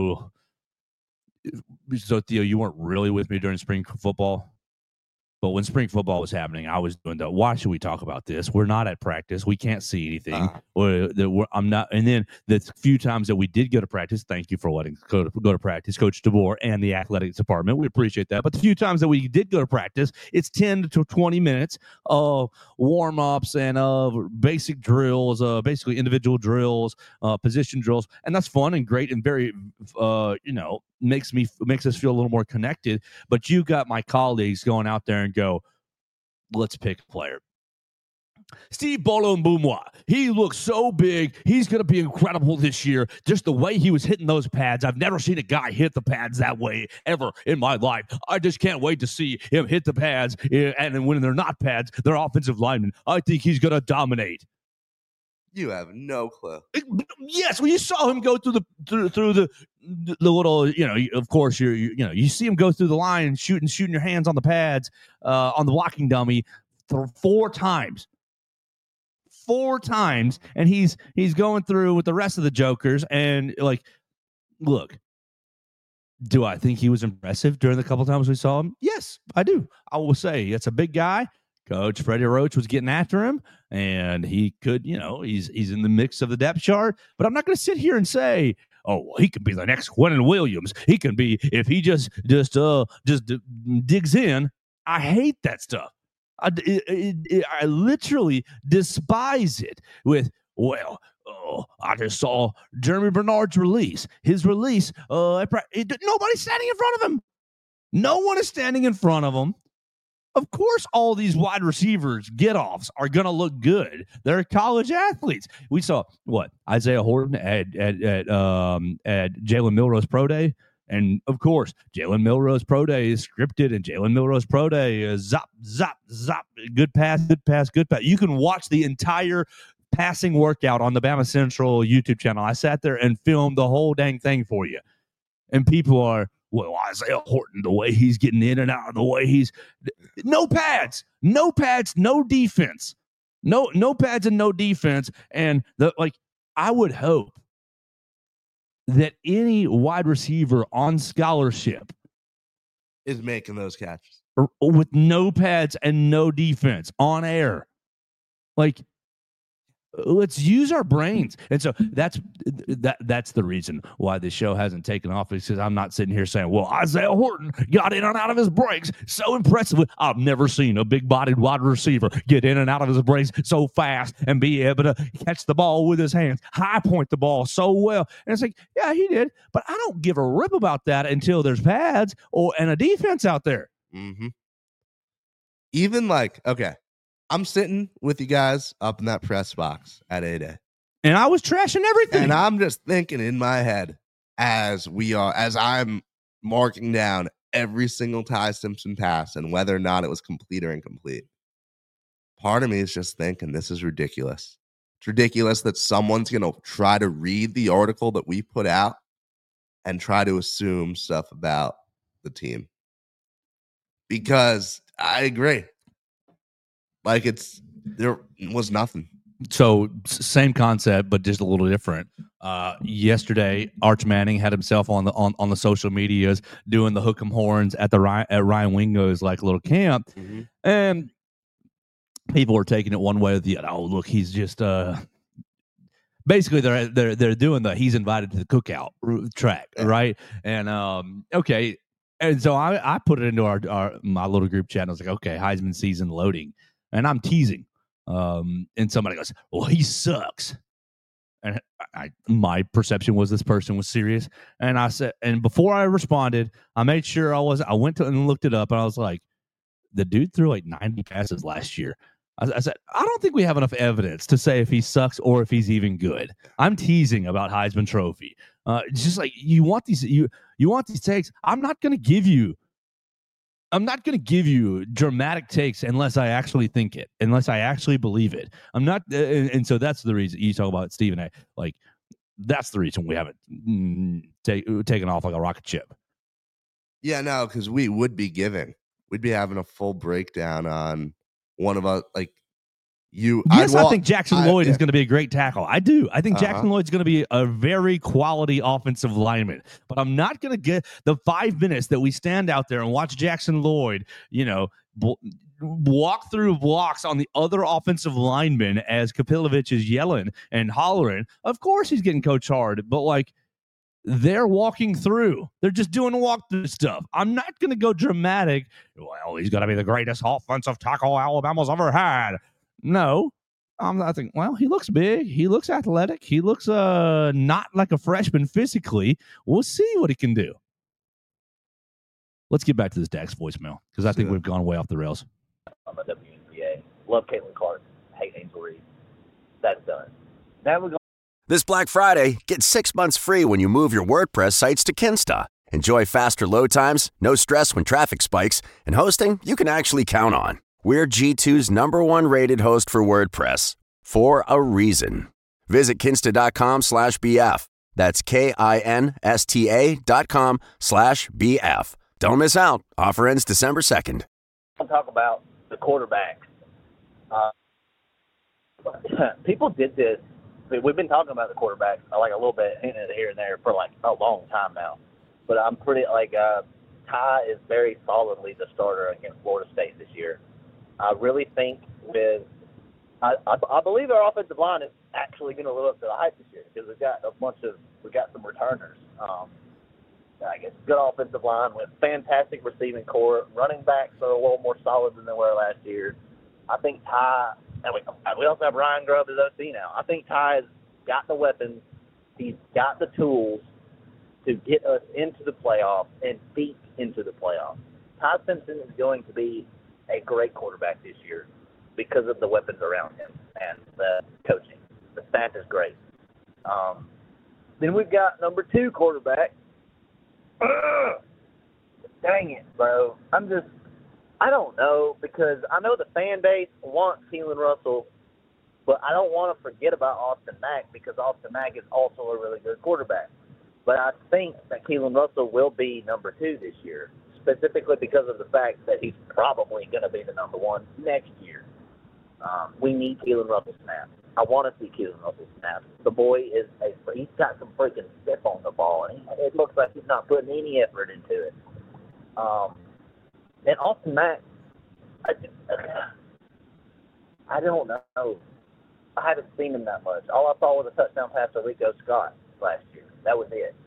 So Theo, you weren't really with me during spring football. But when spring football was happening, I was doing why should we talk about this? We're not at practice. We can't see anything. I'm not. And then the few times that we did go to practice, thank you for letting go to practice, Coach DeBoer and the athletics department. We appreciate that. But the few times that we did go to practice, it's 10 to 20 minutes of warm-ups and of basic drills, basically individual drills, position drills. And that's fun and great and very, makes us feel a little more connected. But you got my colleagues going out there and go, let's pick a player. Steve Bolo Mbumwa, he looks so big. He's going to be incredible this year. Just the way he was hitting those pads. I've never seen a guy hit the pads that way ever in my life. I just can't wait to see him hit the pads. And then when they're not pads, they're offensive linemen. I think he's going to dominate.
You have no clue.
Yes, well, you saw him go through the little, of course, you see him go through the line, shooting your hands on the pads, on the blocking dummy, 4 times. 4 times, and he's going through with the rest of the jokers. And like, look, Do I think he was impressive during the couple times we saw him? Yes, I do. I will say it's a big guy. Coach Freddie Roach was getting after him, and he could, he's in the mix of the depth chart. But I'm not going to sit here and say, oh, well, he could be the next Quinnen Williams. He can be if he just digs in. I hate that stuff. I literally despise it. I just saw Jeremy Bernard's release. His release, nobody's standing in front of him. No one is standing in front of him. Of course, all these wide receivers get-offs are going to look good. They're college athletes. We saw, Isaiah Horton at Jalen Milroe's Pro Day. And, of course, Jalen Milroe's Pro Day is scripted, and Jalen Milroe's Pro Day is zop, zop, zop, good pass, good pass, good pass. You can watch the entire passing workout on the Bama Central YouTube channel. I sat there and filmed the whole dang thing for you. And people are, Isaiah Horton, the way he's getting in and out, the way he's no pads, no defense, no pads and no defense. And I would hope that any wide receiver on scholarship
is making those catches
with no pads and no defense on air. Let's use our brains. And so that's the reason why this show hasn't taken off, because I'm not sitting here saying, Isaiah Horton got in and out of his breaks so impressively. I've never seen a big-bodied wide receiver get in and out of his breaks so fast and be able to catch the ball with his hands, high point the ball so well. And it's like, yeah, he did. But I don't give a rip about that until there's pads and a defense out there.
Mm-hmm. Even okay. I'm sitting with you guys up in that press box at A-Day.
And I was trashing everything.
And I'm just thinking in my head as I'm marking down every single Ty Simpson pass and whether or not it was complete or incomplete. Part of me is just thinking, this is ridiculous. It's ridiculous that someone's going to try to read the article that we put out and try to assume stuff about the team. Because I agree. There was nothing.
So same concept, but just a little different. Yesterday, Arch Manning had himself on the social medias doing the hook 'em horns at Ryan Wingo's little camp,
mm-hmm.
and people were taking it one way or the other. Oh, look, he's just basically they're doing the he's invited to the cookout track, right? And okay, and so I put it into my little group chat. And I was like, okay, Heisman season loading. And I'm teasing. And somebody goes, well, he sucks. And my perception was this person was serious. And I said, and before I responded, I made sure I went to and looked it up. And I was like, the dude threw 90 passes last year. I said, I don't think we have enough evidence to say if he sucks or if he's even good. I'm teasing about Heisman Trophy. It's just you want these, you want these takes. I'm not going to give you dramatic takes unless I actually think it, unless I actually believe it. I'm not, and so that's the reason you talk about Stephen A. That's the reason we haven't taken off like a rocket ship.
Yeah, no, because we'd be having a full breakdown on one of us.
Yes, I think Jackson Lloyd is going to be a great tackle. I do. I think Jackson Lloyd's going to be a very quality offensive lineman. But I'm not going to get the 5 minutes that we stand out there and watch Jackson Lloyd, walk through blocks on the other offensive linemen as Kapilovic is yelling and hollering. Of course he's getting coach hard, but they're walking through. They're just doing walkthrough stuff. I'm not going to go dramatic. Well, he's going to be the greatest offensive tackle Alabama's ever had. No, I'm not thinking, he looks big. He looks athletic. He looks not like a freshman physically. We'll see what he can do. Let's get back to this Dax voicemail because I think we've gone way off the rails.
On the WNBA. Love Caitlin Clark. Hate Angel Reese. That's done. Now we're going.
This Black Friday, get 6 months free when you move your WordPress sites to Kinsta. Enjoy faster load times, no stress when traffic spikes, and hosting you can actually count on. We're G2's #1 rated host for WordPress for a reason. Visit kinsta.com/BF. That's KINSTA.com/BF. Don't miss out. Offer ends December 2nd.
I'll talk about the quarterback. People did this. We've been talking about the quarterback a little bit here and there for a long time now. but I'm pretty Ty is very solidly the starter against Florida State this year. I really think I believe our offensive line is actually going to live up to the hype this year because we got some returners. I guess good offensive line with fantastic receiving core. Running backs are a little more solid than they were last year. I think Ty, and we also have Ryan Grubb as OC now. I think Ty has got the weapons. He's got the tools to get us into the playoffs and deep into the playoffs. Ty Simpson is going to be a great quarterback this year because of the weapons around him and the coaching. The staff is great. Then we've got number 2 quarterback. Dang it, bro. I don't know, because I know the fan base wants Keelan Russell, but I don't want to forget about Austin Mack because Austin Mack is also a really good quarterback. But I think that Keelan Russell will be number 2 this year, specifically because of the fact that he's probably going to be the number 1 next year. We need Keelan Russell snaps. I want to see Keelan Russell snaps. The boy he's got some freaking stiff on the ball, and it looks like he's not putting any effort into it. And Austin Mack, I don't know. I haven't seen him that much. All I saw was a touchdown pass to Rico Scott last year. That was it.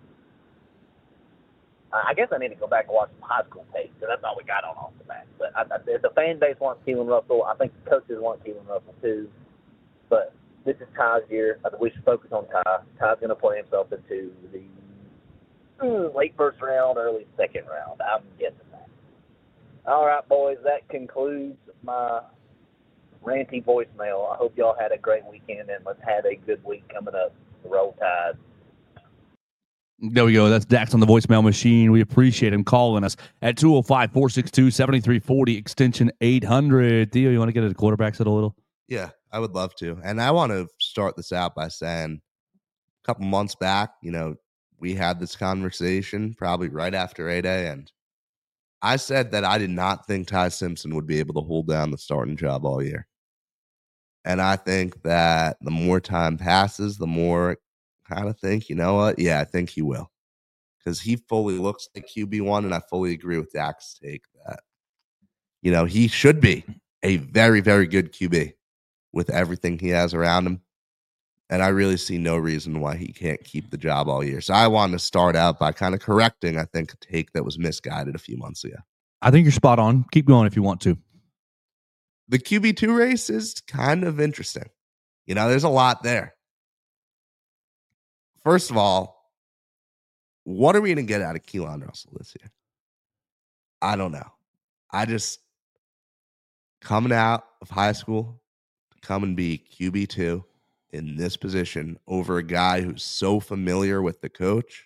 I guess I need to go back and watch some high school tape because that's all we got on Austin Mack. But if the fan base wants Keelan Russell, I think the coaches want Keelan Russell too. But this is Ty's year. I think we should focus on Ty. Ty's going to play himself into the late first round, early second round. I'm guessing that. All right, boys, that concludes my ranty voicemail. I hope y'all had a great weekend, and let's have a good week coming up. Roll Tide.
There we go. That's Dax on the voicemail machine. We appreciate him calling us at 205-462-7340, extension 800. Theo, you want to get into quarterbacks a little?
Yeah, I would love to. And I want to start this out by saying a couple months back, we had this conversation probably right after 8A, and I said that I did not think Ty Simpson would be able to hold down the starting job all year. And I think that the more time passes, the more kind of think, you know what? Yeah, I think he will. Because he fully looks like QB1, and I fully agree with Dak's take that, he should be a very, very good QB with everything he has around him. And I really see no reason why he can't keep the job all year. So I wanted to start out by kind of correcting, I think, a take that was misguided a few months ago.
I think you're spot on. Keep going if you want to.
The QB2 race is kind of interesting. There's a lot there. First of all, what are we going to get out of Keelan Russell this year? I don't know. I just, coming out of high school, to come and be QB2 in this position over a guy who's so familiar with the coach.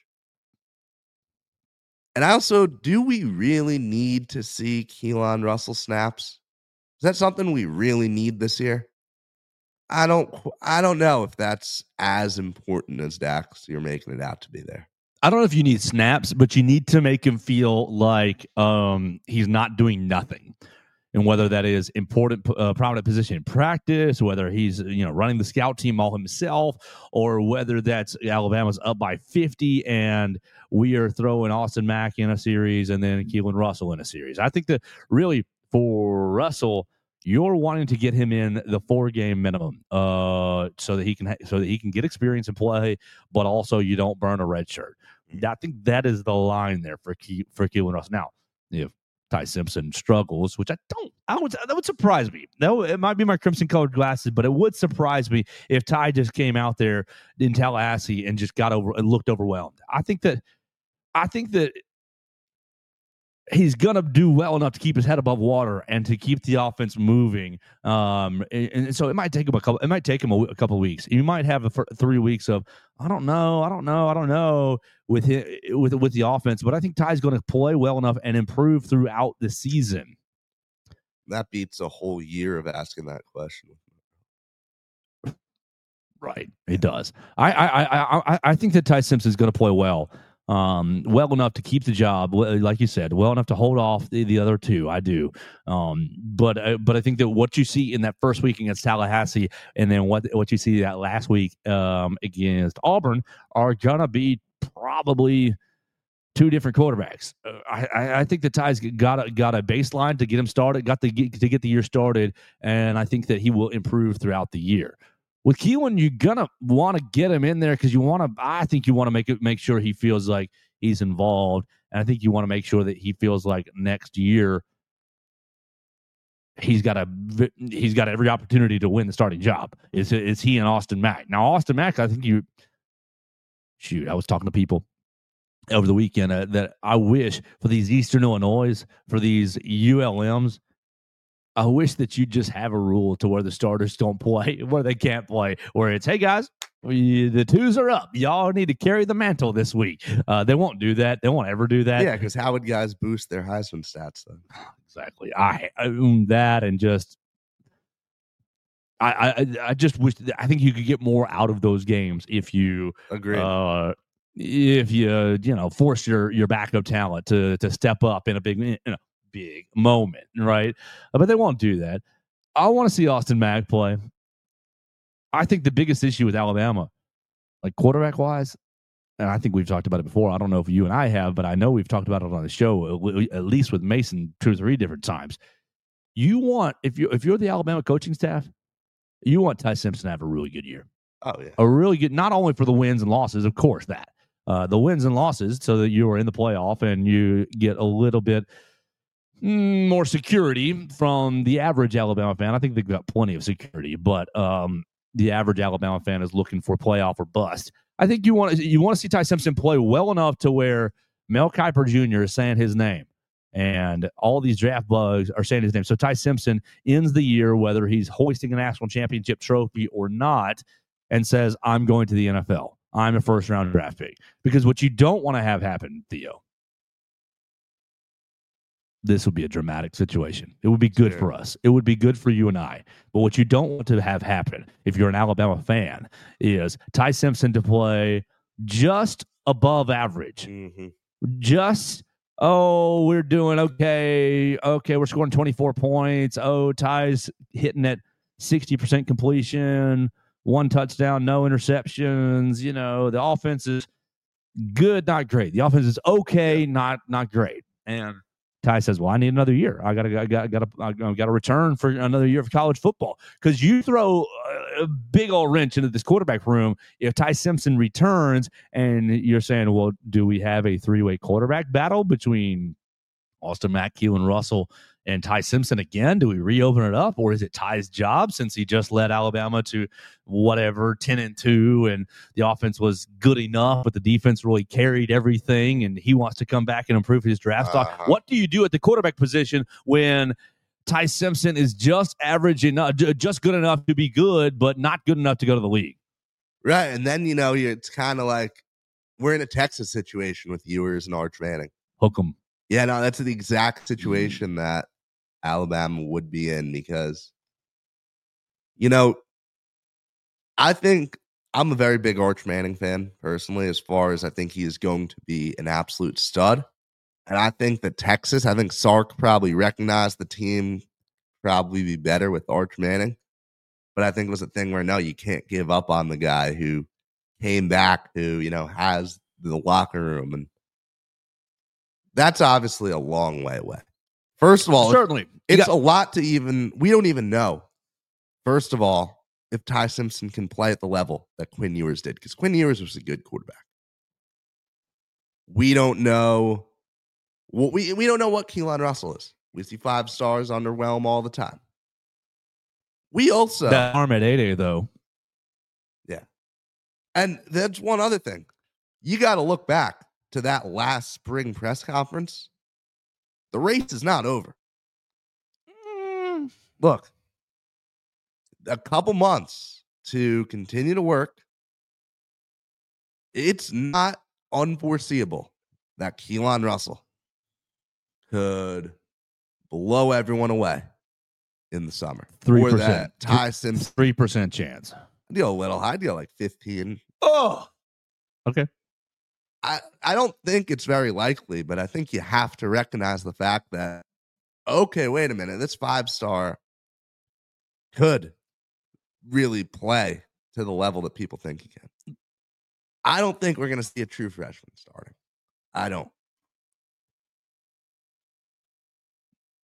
And also, do we really need to see Keelan Russell snaps? Is that something we really need this year? I don't know if that's as important as Dax you're making it out to be there.
I don't know if you need snaps, but you need to make him feel like he's not doing nothing. And whether that is important, prominent position in practice, whether he's running the scout team all himself, or whether that's Alabama's up by 50 and we are throwing Austin Mack in a series and then Keelan Russell in a series. I think that really for Russell, you're wanting to get him in the 4-game minimum, so that he can get experience and play, but also you don't burn a red shirt. I think that is the line there for Keelan Russell. Now, if Ty Simpson struggles, which that would surprise me. It might be my crimson-colored glasses, but it would surprise me if Ty just came out there in Tallahassee and just looked overwhelmed. I think that he's gonna do well enough to keep his head above water and to keep the offense moving. And so it might take him a couple of weeks. You might have 3 weeks of I don't know with the offense, but I think Ty's going to play well enough and improve throughout the season.
That beats a whole year of asking that question.
Right, it does. I think that Ty Simpson is going to play well enough to keep the job, like you said, well enough to hold off the other two. I do, but I think that what you see in that first week against Tallahassee, and then what you see that last week against Auburn, are gonna be probably two different quarterbacks. I think the Tide got a baseline to get him started, to get the year started, and I think that he will improve throughout the year. With Keelan, you're gonna want to get him in there because I think you want to make sure he feels like he's involved, and I think you want to make sure that he feels like next year he's got every opportunity to win the starting job. Is he and Austin Mack? Now, Austin Mack, I think I was talking to people over the weekend that I wish for these Eastern Illinois, for these ULMs, I wish that you just have a rule to where the starters don't play, where they can't play, where it's, hey guys, the twos are up. Y'all need to carry the mantle this week. They won't do that. They won't ever do that.
Yeah, because how would guys boost their Heisman stats then?
Exactly. I own that, and just I just wish I think you could get more out of those games if you
agree.
If you force your backup talent to step up in a big moment, right? But they won't do that. I want to see Austin Mack play. I think the biggest issue with Alabama, like quarterback wise, and I think we've talked about it before. I don't know if you and I have, but I know we've talked about it on the show, at least with Mason 2 or 3 different times. You want, if you're the Alabama coaching staff, you want Ty Simpson to have a really good year.
Oh yeah,
a really good, not only for the wins and losses, of course, that the wins and losses, so that you are in the playoff and you get a little bit more security from the average Alabama fan. I think they've got plenty of security, but the average Alabama fan is looking for playoff or bust. I think you want to see Ty Simpson play well enough to where Mel Kiper Jr. is saying his name, and all these draft bugs are saying his name. So Ty Simpson ends the year, whether he's hoisting a national championship trophy or not, and says, I'm going to the NFL. I'm a first-round draft pick. Because what you don't want to have happen, Theo, this would be a dramatic situation. It would be good for us. It would be good for you and I. But what you don't want to have happen, if you're an Alabama fan, is Ty Simpson to play just above average.
Mm-hmm.
Just, we're doing okay. Okay, we're scoring 24 points. Ty's hitting at 60% completion, 1 touchdown, no interceptions. The offense is good, not great. The offense is okay, not great. And Ty says, "Well, I need another year. I got to return for another year of college football." Because you throw a big old wrench into this quarterback room if Ty Simpson returns, and you're saying, "Well, do we have a 3-way quarterback battle between Austin Mack, Keelan Russell, and Ty Simpson again? Do we reopen it up, or is it Ty's job since he just led Alabama to whatever 10-2, and the offense was good enough, but the defense really carried everything, and he wants to come back and improve his draft stock? What do you do at the quarterback position when Ty Simpson is just average enough, just good enough to be good, but not good enough to go to the league?"
Right, and then it's kind of like we're in a Texas situation with Ewers and Arch Manning.
Hook 'em.
Yeah, no, that's the exact situation that Alabama would be in, because, I think I'm a very big Arch Manning fan personally, as far as I think he is going to be an absolute stud. And I think that I think Sark probably recognized the team probably be better with Arch Manning. But I think it was a thing where, no, you can't give up on the guy who came back, who, has the locker room. And that's obviously a long way away. First of all,
certainly,
it's a lot we don't even know, first of all, if Ty Simpson can play at the level that Quinn Ewers did, because Quinn Ewers was a good quarterback. We don't know we don't know what Keelan Russell is. We see 5 stars underwhelm all the time. We also
that arm at 8A though.
Yeah. And that's one other thing. You got to look back to that last spring press conference. The race is not over. Look, a couple months to continue to work. It's not unforeseeable that Keelan Russell could blow everyone away in the summer.
3%.
Or that Ty Simpson.
3% chance.
I deal a little high. I deal like 15.
Oh, okay.
I don't think it's very likely, but I think you have to recognize the fact that, okay, wait a minute, this 5-star could really play to the level that people think he can. I don't think we're going to see a true freshman starting. I don't.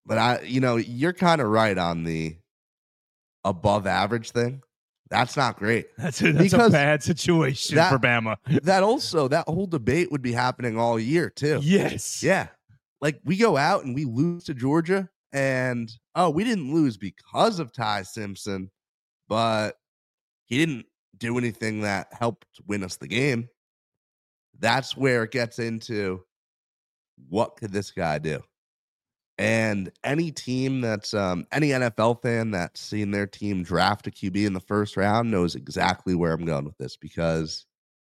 But you're kind of right on the above average thing. That's not great.
That's a
Because
bad situation
that-
for Bama.
That whole debate would be happening all year too.
Yes.
Yeah. Like we go out and we lose to Georgia and we didn't lose because of Ty Simpson, but he didn't do anything that helped win us the game. That's where it gets into what could this guy do? And any team that's any NFL fan that's seen their team draft a QB in the first round knows exactly where I'm going with this, because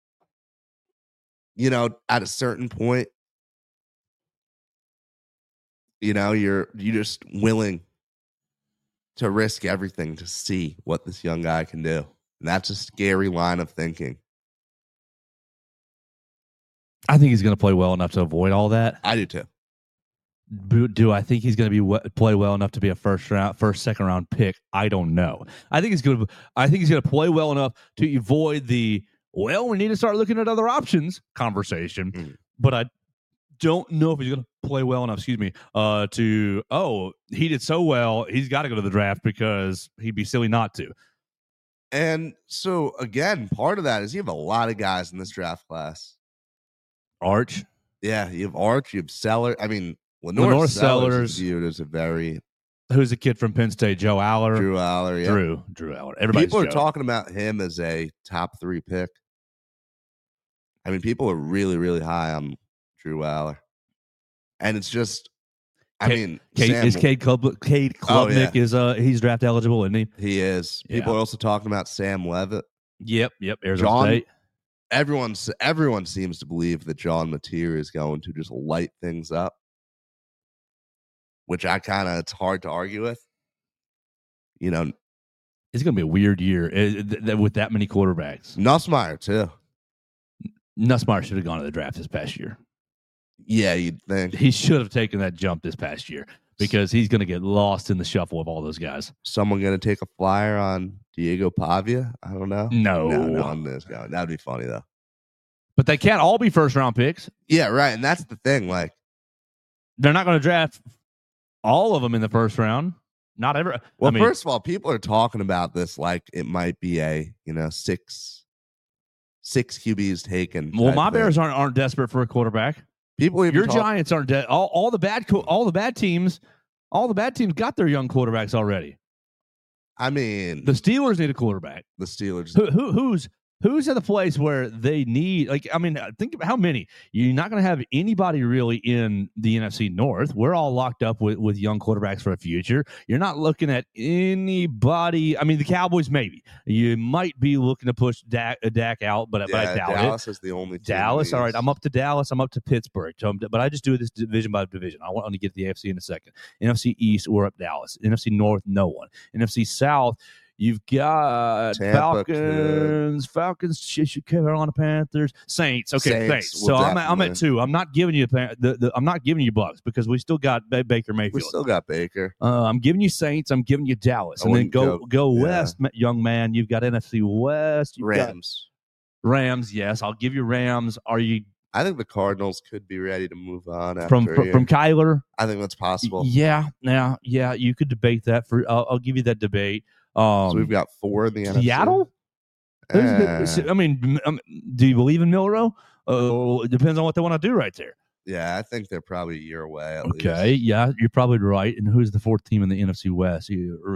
at a certain point, you're just willing to risk everything to see what this young guy can do. And that's a scary line of thinking.
I think he's going to play well enough to avoid all that.
I do too.
Do I think he's going to be play well enough to be a second round pick? I don't know. I think he's going to play well enough to avoid the we need to start looking at other options conversation. But I don't know if he's going to play well enough. He did so well, he's got to go to the draft because he'd be silly not to.
And so again, part of that is you have a lot of guys in this draft class.
Arch,
yeah, you have Arch, you have Sellers. I mean,
Lenore
Sellers is viewed as a very
who's the kid from Penn State, Joe Aller,
Drew Aller, yeah.
Drew Aller. Everybody's
people are
Joe.
talking about him as a top 3 pick. I mean, people are really, really high on Drew Aller, and it's just, Cade Klubnik
is he's draft eligible, isn't he?
He is. People are also talking about Sam Leavitt.
Yep. Arizona State.
Everyone seems to believe that John Mateer is going to just light things up, which it's hard to argue with. It's
going to be a weird year with that many quarterbacks.
Nussmeier too.
Nussmeier should have gone to the draft this past year.
Yeah, you'd think.
He should have taken that jump this past year because he's going to get lost in the shuffle of all those guys.
Someone going to take a flyer on Diego Pavia? I don't know.
No
on this guy. That'd be funny though.
But they can't all be first-round picks.
Yeah, right. And that's the thing. Like,
they're not going to draft all of them in the first round. Not ever.
Well, first of all, people are talking about this like it might be a six QBs taken.
Well, my Bears aren't desperate for a quarterback. Your Giants aren't dead. All the bad teams got their young quarterbacks already.
I mean,
the Steelers need a quarterback.
The Steelers.
Who's at the place where they need, think about how many. You're not going to have anybody really in the NFC North. We're all locked up with young quarterbacks for the future. You're not looking at anybody. I mean, the Cowboys, maybe. You might be looking to push Dak out, but I doubt
Dallas
it.
is the only team.
Dallas, all right. I'm up to Dallas. I'm up to Pittsburgh. But I just do this division by division. I want to get to the AFC in a second. NFC East, we're up Dallas. NFC North, no one. NFC South, you've got
Tampa,
Falcons, Carolina Panthers, Saints. Okay, Saints. So I'm at 2. I'm not giving you I'm not giving you Bucks because we still got Baker Mayfield.
We still got Baker.
I'm giving you Saints. I'm giving you Dallas, and then go west, young man. You've got NFC West. Rams. Yes, I'll give you Rams. Are you?
I think the Cardinals could be ready to move on
from Kyler.
I think that's possible.
Yeah. You could debate that. I'll give you that debate.
So we've got 4 in the NFC.
Seattle? I mean, do you believe in Milroe? It depends on what they want to do right there.
Yeah, I think they're probably a year away.
Okay, yeah, you're probably right. And who's the 4th team in the NFC West?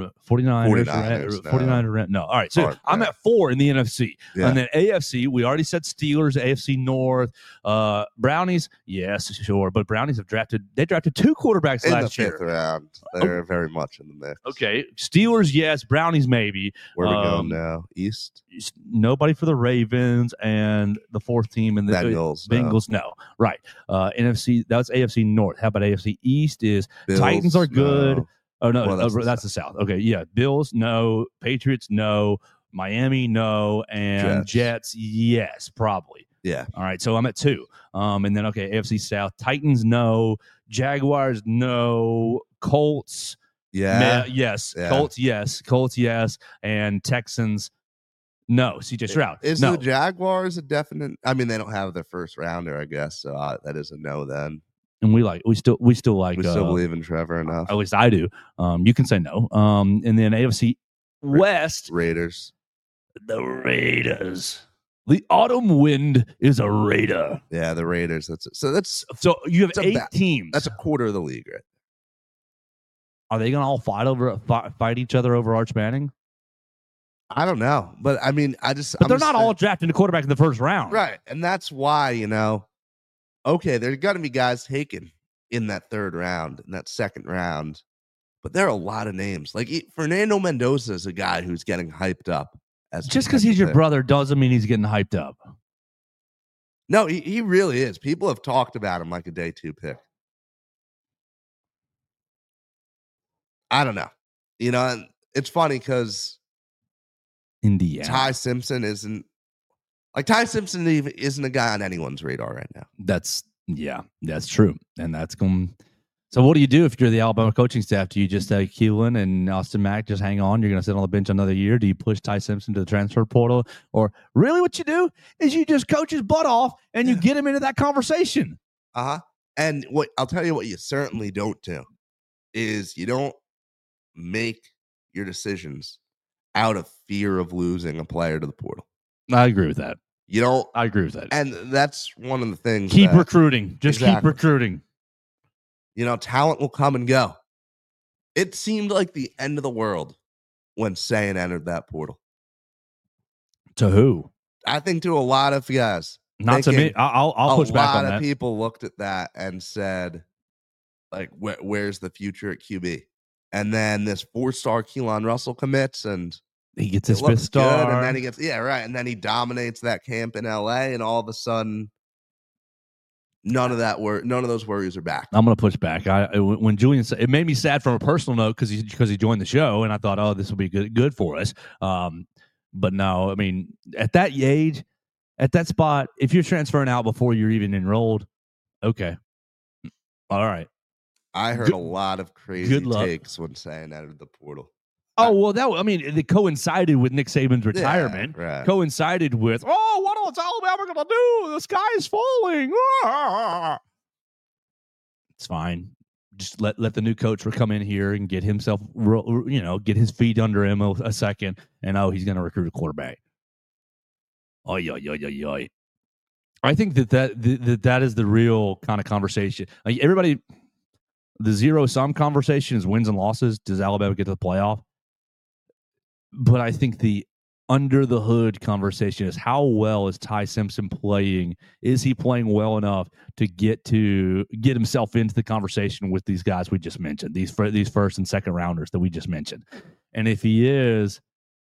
49ers. No. All right, so I'm at 4 in the NFC. Yeah. And then AFC, we already said Steelers, AFC North. Brownies, yes, sure. But Brownies drafted 2 quarterbacks last year.
In the 5th round. They're very much in the mix.
Okay, Steelers, yes. Brownies, maybe.
Where are we going now? East?
Nobody for the Ravens, and the 4th team in the Bengals. No. Right. NFC, that's AFC North. How about AFC East? Is Bills, Titans are good. No. Oh no, that's the South. Okay, yeah. Bills, no. Patriots, no. Miami, no. And Jets, yes, probably.
Yeah.
All right, so I'm at 2. And then AFC South. Titans, no. Jaguars, no. Colts, yes. Yeah. Colts, yes. And Texans, no. CJ Stroud.
Is the Jaguars a definite? I mean, they don't have their first rounder, I guess. So that is a no then.
and we still like.
We still believe in Trevor enough.
At least I do. You can say no. And then AFC West,
Raiders.
the Raiders. The autumn wind is a Raider.
Yeah, the Raiders.
So you have
It's a
8
bat-
teams.
That's a quarter of the league, right?
Are they going to all fight each other over Arch Manning?
I don't know, but I mean,
But they're not all drafting the quarterback in the first round,
right, and that's why okay, there are going to be guys taken in that third round, in that second round, but there are a lot of names. Like Fernando Mendoza is a guy who's getting hyped up.
Just because he's your brother doesn't mean he's getting hyped up.
No, he really is. People have talked about him like a day 2 pick. I don't know. And it's funny because
Indiana.
Ty Simpson isn't isn't a guy on anyone's radar right now.
That's true. And that's going. So what do you do if you're the Alabama coaching staff? Do you just say Keelan and Austin Mack just hang on? You're going to sit on the bench another year? Do you push Ty Simpson to the transfer portal? Or really what you do is you just coach his butt off and you get him into that conversation.
And I'll tell you what you certainly don't do is you don't make your decisions out of fear of losing a player to the portal.
I agree with that.
I
agree with that.
And that's one of the things.
Keep recruiting. Just
Exactly.
keep recruiting.
Talent will come and go. It seemed like the end of the world when Sayan entered that portal.
To who?
I think to a lot of guys.
Not to me. I'll push back on that.
A lot of people looked at that and said, like, where's the future at QB? And then this 4-star Keelan Russell commits and
he gets his 5th star.
Good, and then he gets, and then he dominates that camp in LA, and all of a sudden, none of those worries are back.
I'm going to push back. When Julian said, it made me sad from a personal note because he joined the show, and I thought, oh, this will be good for us. But no, I mean, at that age, at that spot, if you're transferring out before you're even enrolled, okay, all right.
I heard a lot of crazy takes when Sayan entered the portal.
Oh, well, it coincided with Nick Saban's retirement.
Yeah, right.
Coincided with, what is Alabama going to do? The sky is falling. It's fine. Just let the new coach come in here and get himself, get his feet under him a second, and he's going to recruit a quarterback. I think that is the real kind of conversation. Like everybody, the zero-sum conversation is wins and losses. Does Alabama get to the playoff? But I think the under-the-hood conversation is how well is Ty Simpson playing? Is he playing well enough to get himself into the conversation with these guys we just mentioned, these first and second rounders that we just mentioned? And if he is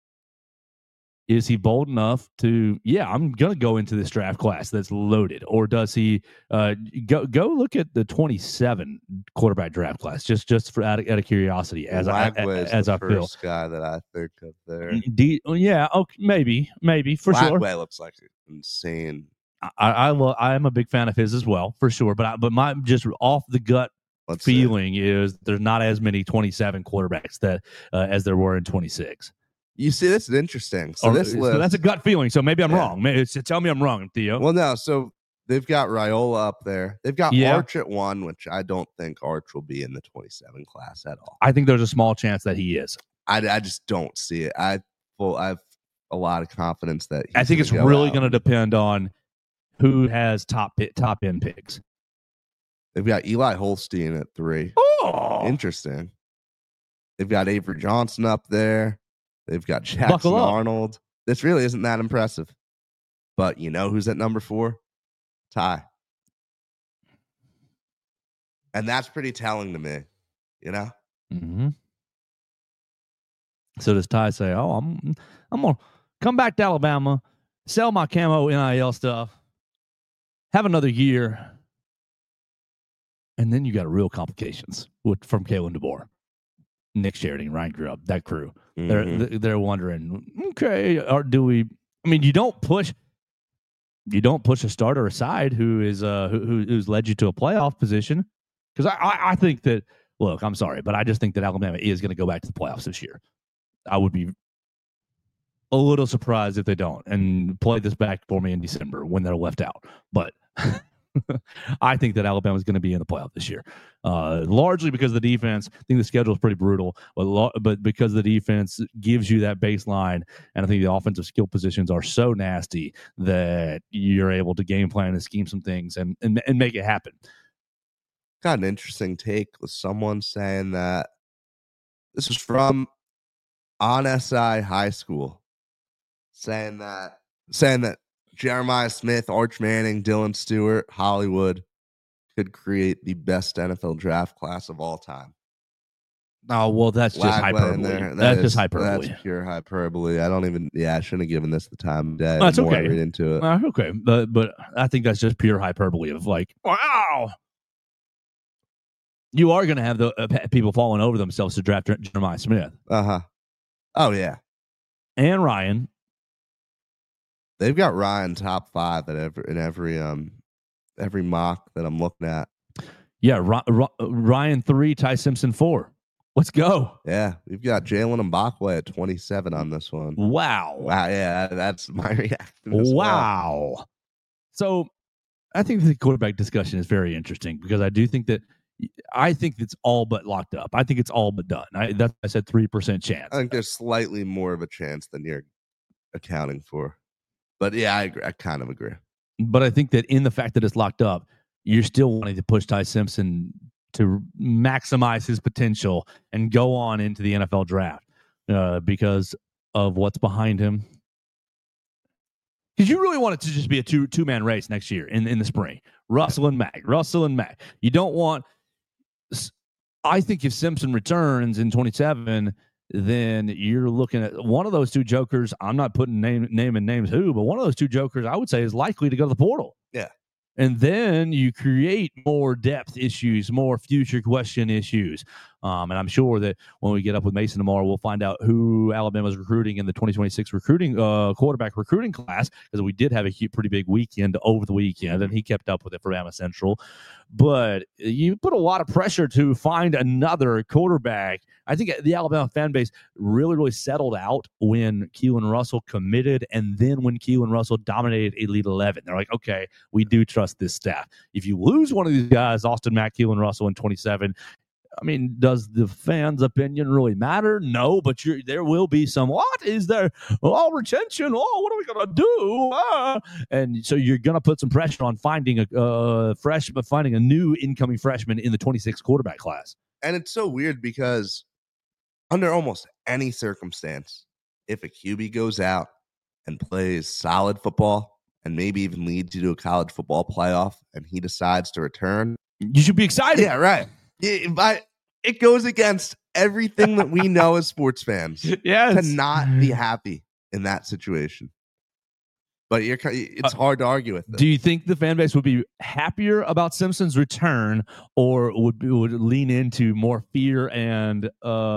he bold enough to, I'm going to go into this draft class that's loaded? Or does he go look at the 27 quarterback draft class just for out of curiosity as I feel.
First guy that I think of there.
Maybe for sure.
Lagway looks like insane.
I am a big fan of his as well, for sure. But my just off the gut feeling is there's not as many 27 quarterbacks that as there were in 26.
You see, this is interesting. So
that's a gut feeling. So maybe I'm wrong. Tell me I'm wrong, Theo.
Well, no. So they've got Raiola up there. They've got Arch at 1, which I don't think Arch will be in the 27 class at all.
I think there's a small chance that he is.
I just don't see it. I have a lot of confidence that
I think it's really going to depend on who has top end picks.
They've got Eli Holstein at 3.
Oh,
interesting. They've got Avery Johnson up there. They've got Jackson Arnold. This really isn't that impressive. But you know who's at number 4? Ty. And that's pretty telling to me,
Mm-hmm. So does Ty say, I'm going to come back to Alabama, sell my camo NIL stuff, have another year, and then you got real complications from Kalen DeBoer, Nick Sheridan, Ryan Grubb, that crew. Mm-hmm. They're wondering, okay, or do we? I mean, you don't push a starter aside who's led you to a playoff position, because I think that. Look, I'm sorry, but I just think that Alabama is going to go back to the playoffs this year. I would be a little surprised if they don't, and play this back for me in December when they're left out. But I think that Alabama is going to be in the playoff this year, largely because the defense. I think the schedule is pretty brutal, but because the defense gives you that baseline, and I think the offensive skill positions are so nasty that you're able to game plan and scheme some things and make it happen.
Got an interesting take with someone saying that this was from On SI High School, saying that Jeremiah Smith, Arch Manning, Dylan Stewart, Hollywood could create the best NFL draft class of all time.
Oh, well, that's just hyperbole. That's just hyperbole.
That's pure hyperbole. I shouldn't have given this the time of day.
That's okay.
Read into it.
Okay. But I think that's just pure hyperbole of like, wow. You are going to have the people falling over themselves to draft Jeremiah Smith.
Uh-huh. Oh, yeah.
And Ryan.
They've got Ryan top 5 in every mock that I'm looking at.
Yeah, Ryan 3, Ty Simpson 4. Let's go.
Yeah, we've got Jalen Mbakwe at 27 on this one.
Wow.
Yeah, that's my reaction.
Wow.
Well.
So I think the quarterback discussion is very interesting because I think it's all but locked up. I think it's all but done. I said 3% chance.
I think there's slightly more of a chance than you're accounting for. But yeah, I agree. I kind of agree.
But I think that in the fact that it's locked up, you're still wanting to push Ty Simpson to maximize his potential and go on into the NFL draft because of what's behind him. Because you really want it to just be a two-man race next year in the spring. Russell and Mack. You don't want... I think if Simpson returns in 27, then you're looking at one of those two jokers. I'm not putting naming names who, but one of those two jokers I would say is likely to go to the portal.
Yeah.
And then you create more depth issues, more future question issues. And I'm sure that when we get up with Mason tomorrow, we'll find out who Alabama's recruiting in the 2026 quarterback recruiting class, because we did have a pretty big weekend over the weekend, and he kept up with it for Bama Central. But you put a lot of pressure to find another quarterback. I think the Alabama fan base really, really settled out when Keelan Russell committed, and then when Keelan Russell dominated Elite 11. They're like, okay, we do trust this staff. If you lose one of these guys, Austin Mack, Keelan Russell in 27, I mean, does the fans' opinion really matter? No, but there will be some, what is there? Retention. What are we going to do? And so you're going to put some pressure on finding a new incoming freshman in the 26 quarterback class.
And it's so weird because under almost any circumstance, if a QB goes out and plays solid football and maybe even leads you to a college football playoff and he decides to return,
you should be excited.
Yeah, right. It goes against everything that we know as sports fans to not be happy in that situation. But it's hard to argue with them.
Do you think the fan base would be happier about Simpson's return, or would lean into more fear and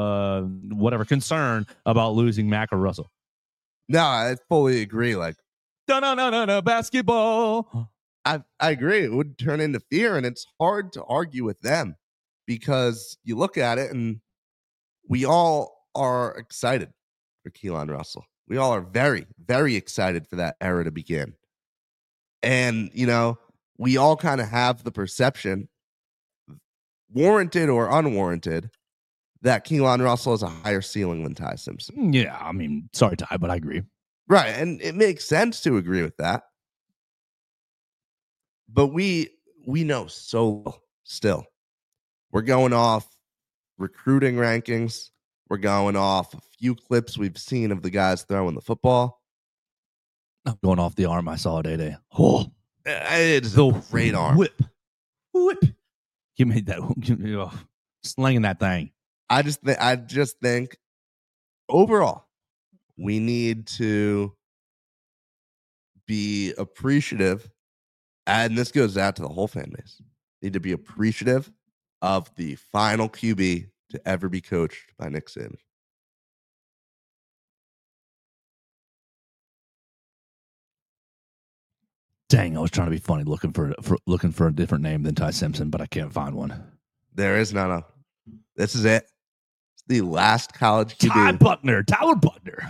concern about losing Mack or Russell?
No, I fully agree. Like,
no, basketball.
I agree. It would turn into fear, and it's hard to argue with them because you look at it, and we all are excited for Keelan Russell. We all are very, very excited for that era to begin. And, we all kind of have the perception, warranted or unwarranted, that Keelan Russell has a higher ceiling than Ty Simpson.
Yeah, I mean, sorry, Ty, but I agree.
Right, and it makes sense to agree with that. But we know so little still. We're going off recruiting rankings. We're going off a few clips we've seen of the guys throwing the football.
I'm going off the arm I saw today. Oh,
it's a great arm.
Whip. Give me that. Slinging that thing.
I just think overall, we need to be appreciative. And this goes out to the whole fan base. Need to be appreciative of the final QB to ever be coached by Nick Saban.
Dang, I was trying to be funny looking for a different name than Ty Simpson, but I can't find one.
There is none. This is it. It's the last college QB.
Tyler Buckner.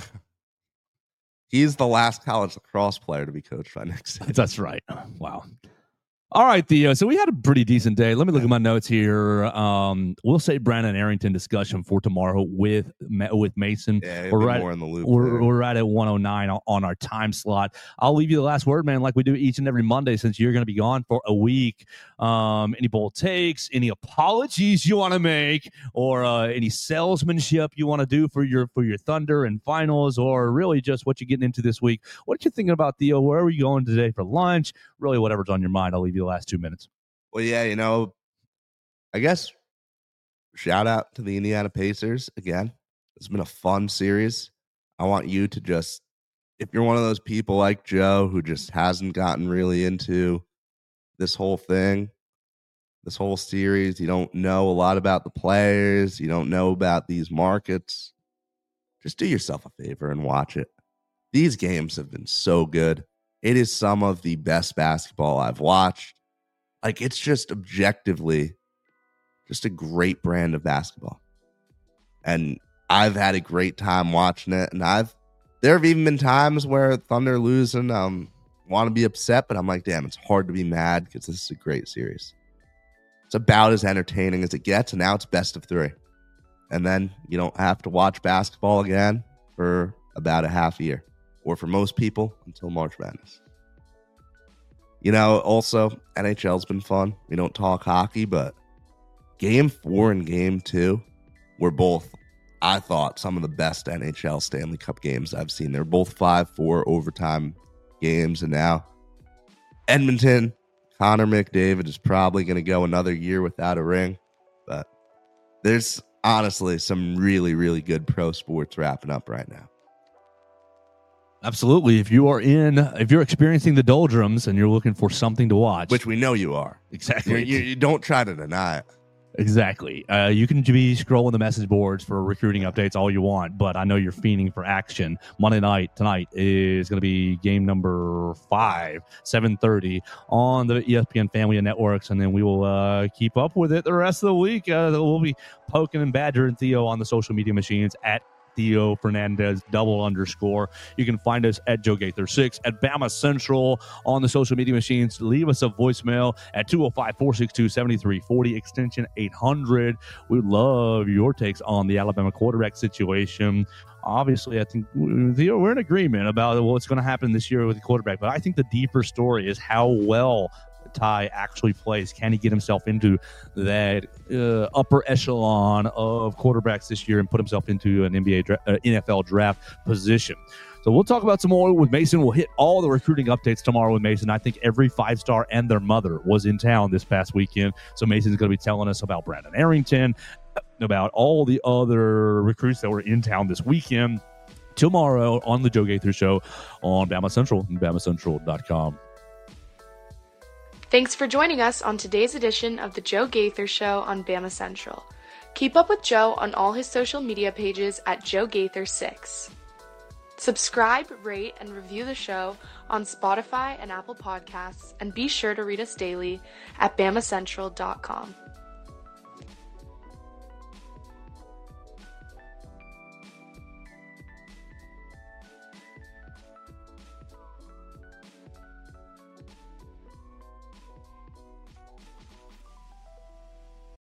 He's the last college lacrosse player to be coached by Nick Saban.
That's right. Wow. All right, Theo. So we had a pretty decent day. Let me look at my notes here. We'll say Brandon Arrington discussion for tomorrow with Mason.
Yeah,
we're right
more in the loop.
We're right at 109 on our time slot. I'll leave you the last word, man, like we do each and every Monday since you're going to be gone for a week. Any bold takes, any apologies you want to make, or any salesmanship you want to do for your Thunder and finals, or really just what you're getting into this week. What you thinking about, Theo? Where are you going today for lunch? Really, whatever's on your mind. I'll leave you the last 2 minutes.
Well, yeah, I guess shout out to the Indiana Pacers again. It's been a fun series. I want you to just, if you're one of those people like Joe who just hasn't gotten really into this whole thing, this whole series, you don't know a lot about the players, you don't know about these markets, just do yourself a favor and watch it. These games have been so good. It is some of the best basketball I've watched. Like, it's just objectively just a great brand of basketball. And I've had a great time watching it. And there have even been times where Thunder losing, want to be upset, but I'm like, damn, it's hard to be mad because this is a great series. It's about as entertaining as it gets, and now it's best of 3. And then you don't have to watch basketball again for about a half year. Or for most people, until March Madness. Also, NHL's been fun. We don't talk hockey, but Game 4 and Game 2 were both, I thought, some of the best NHL Stanley Cup games I've seen. They're both 5-4 overtime games, and now Edmonton, Connor McDavid is probably going to go another year without a ring, but there's honestly some really, really good pro sports wrapping up right now.
Absolutely. If you're experiencing the doldrums and you're looking for something to watch,
which we know you are.
Exactly.
You don't try to deny it.
Exactly. You can be scrolling the message boards for recruiting updates all you want, but I know you're fiending for action. Monday night tonight is going to be game number 5, 7:30 on the ESPN family of networks, and then we will keep up with it the rest of the week. We'll be poking and badgering Theo on the social media machines at Theo Fernandez _. You can find us at Joe Gaither 6 at Bama Central on the social media machines. Leave us a voicemail at 205-462-7340 extension 800. We love your takes on the Alabama quarterback situation. Obviously, I think Theo, we're in agreement about what's going to happen this year with the quarterback, but I think the deeper story is how well Ty actually plays. Can he get himself into that upper echelon of quarterbacks this year and put himself into an NFL draft position? So we'll talk about some more with Mason. We'll hit all the recruiting updates tomorrow with Mason. I think every 5-star and their mother was in town this past weekend. So Mason's going to be telling us about Brandon Arrington, about all the other recruits that were in town this weekend. Tomorrow on the Joe Gaither Show on Bama Central and BamaCentral.com.
Thanks for joining us on today's edition of the Joe Gaither Show on Bama Central. Keep up with Joe on all his social media pages at Joe Gaither 6. Subscribe, rate, and review the show on Spotify and Apple Podcasts, and be sure to read us daily at BamaCentral.com.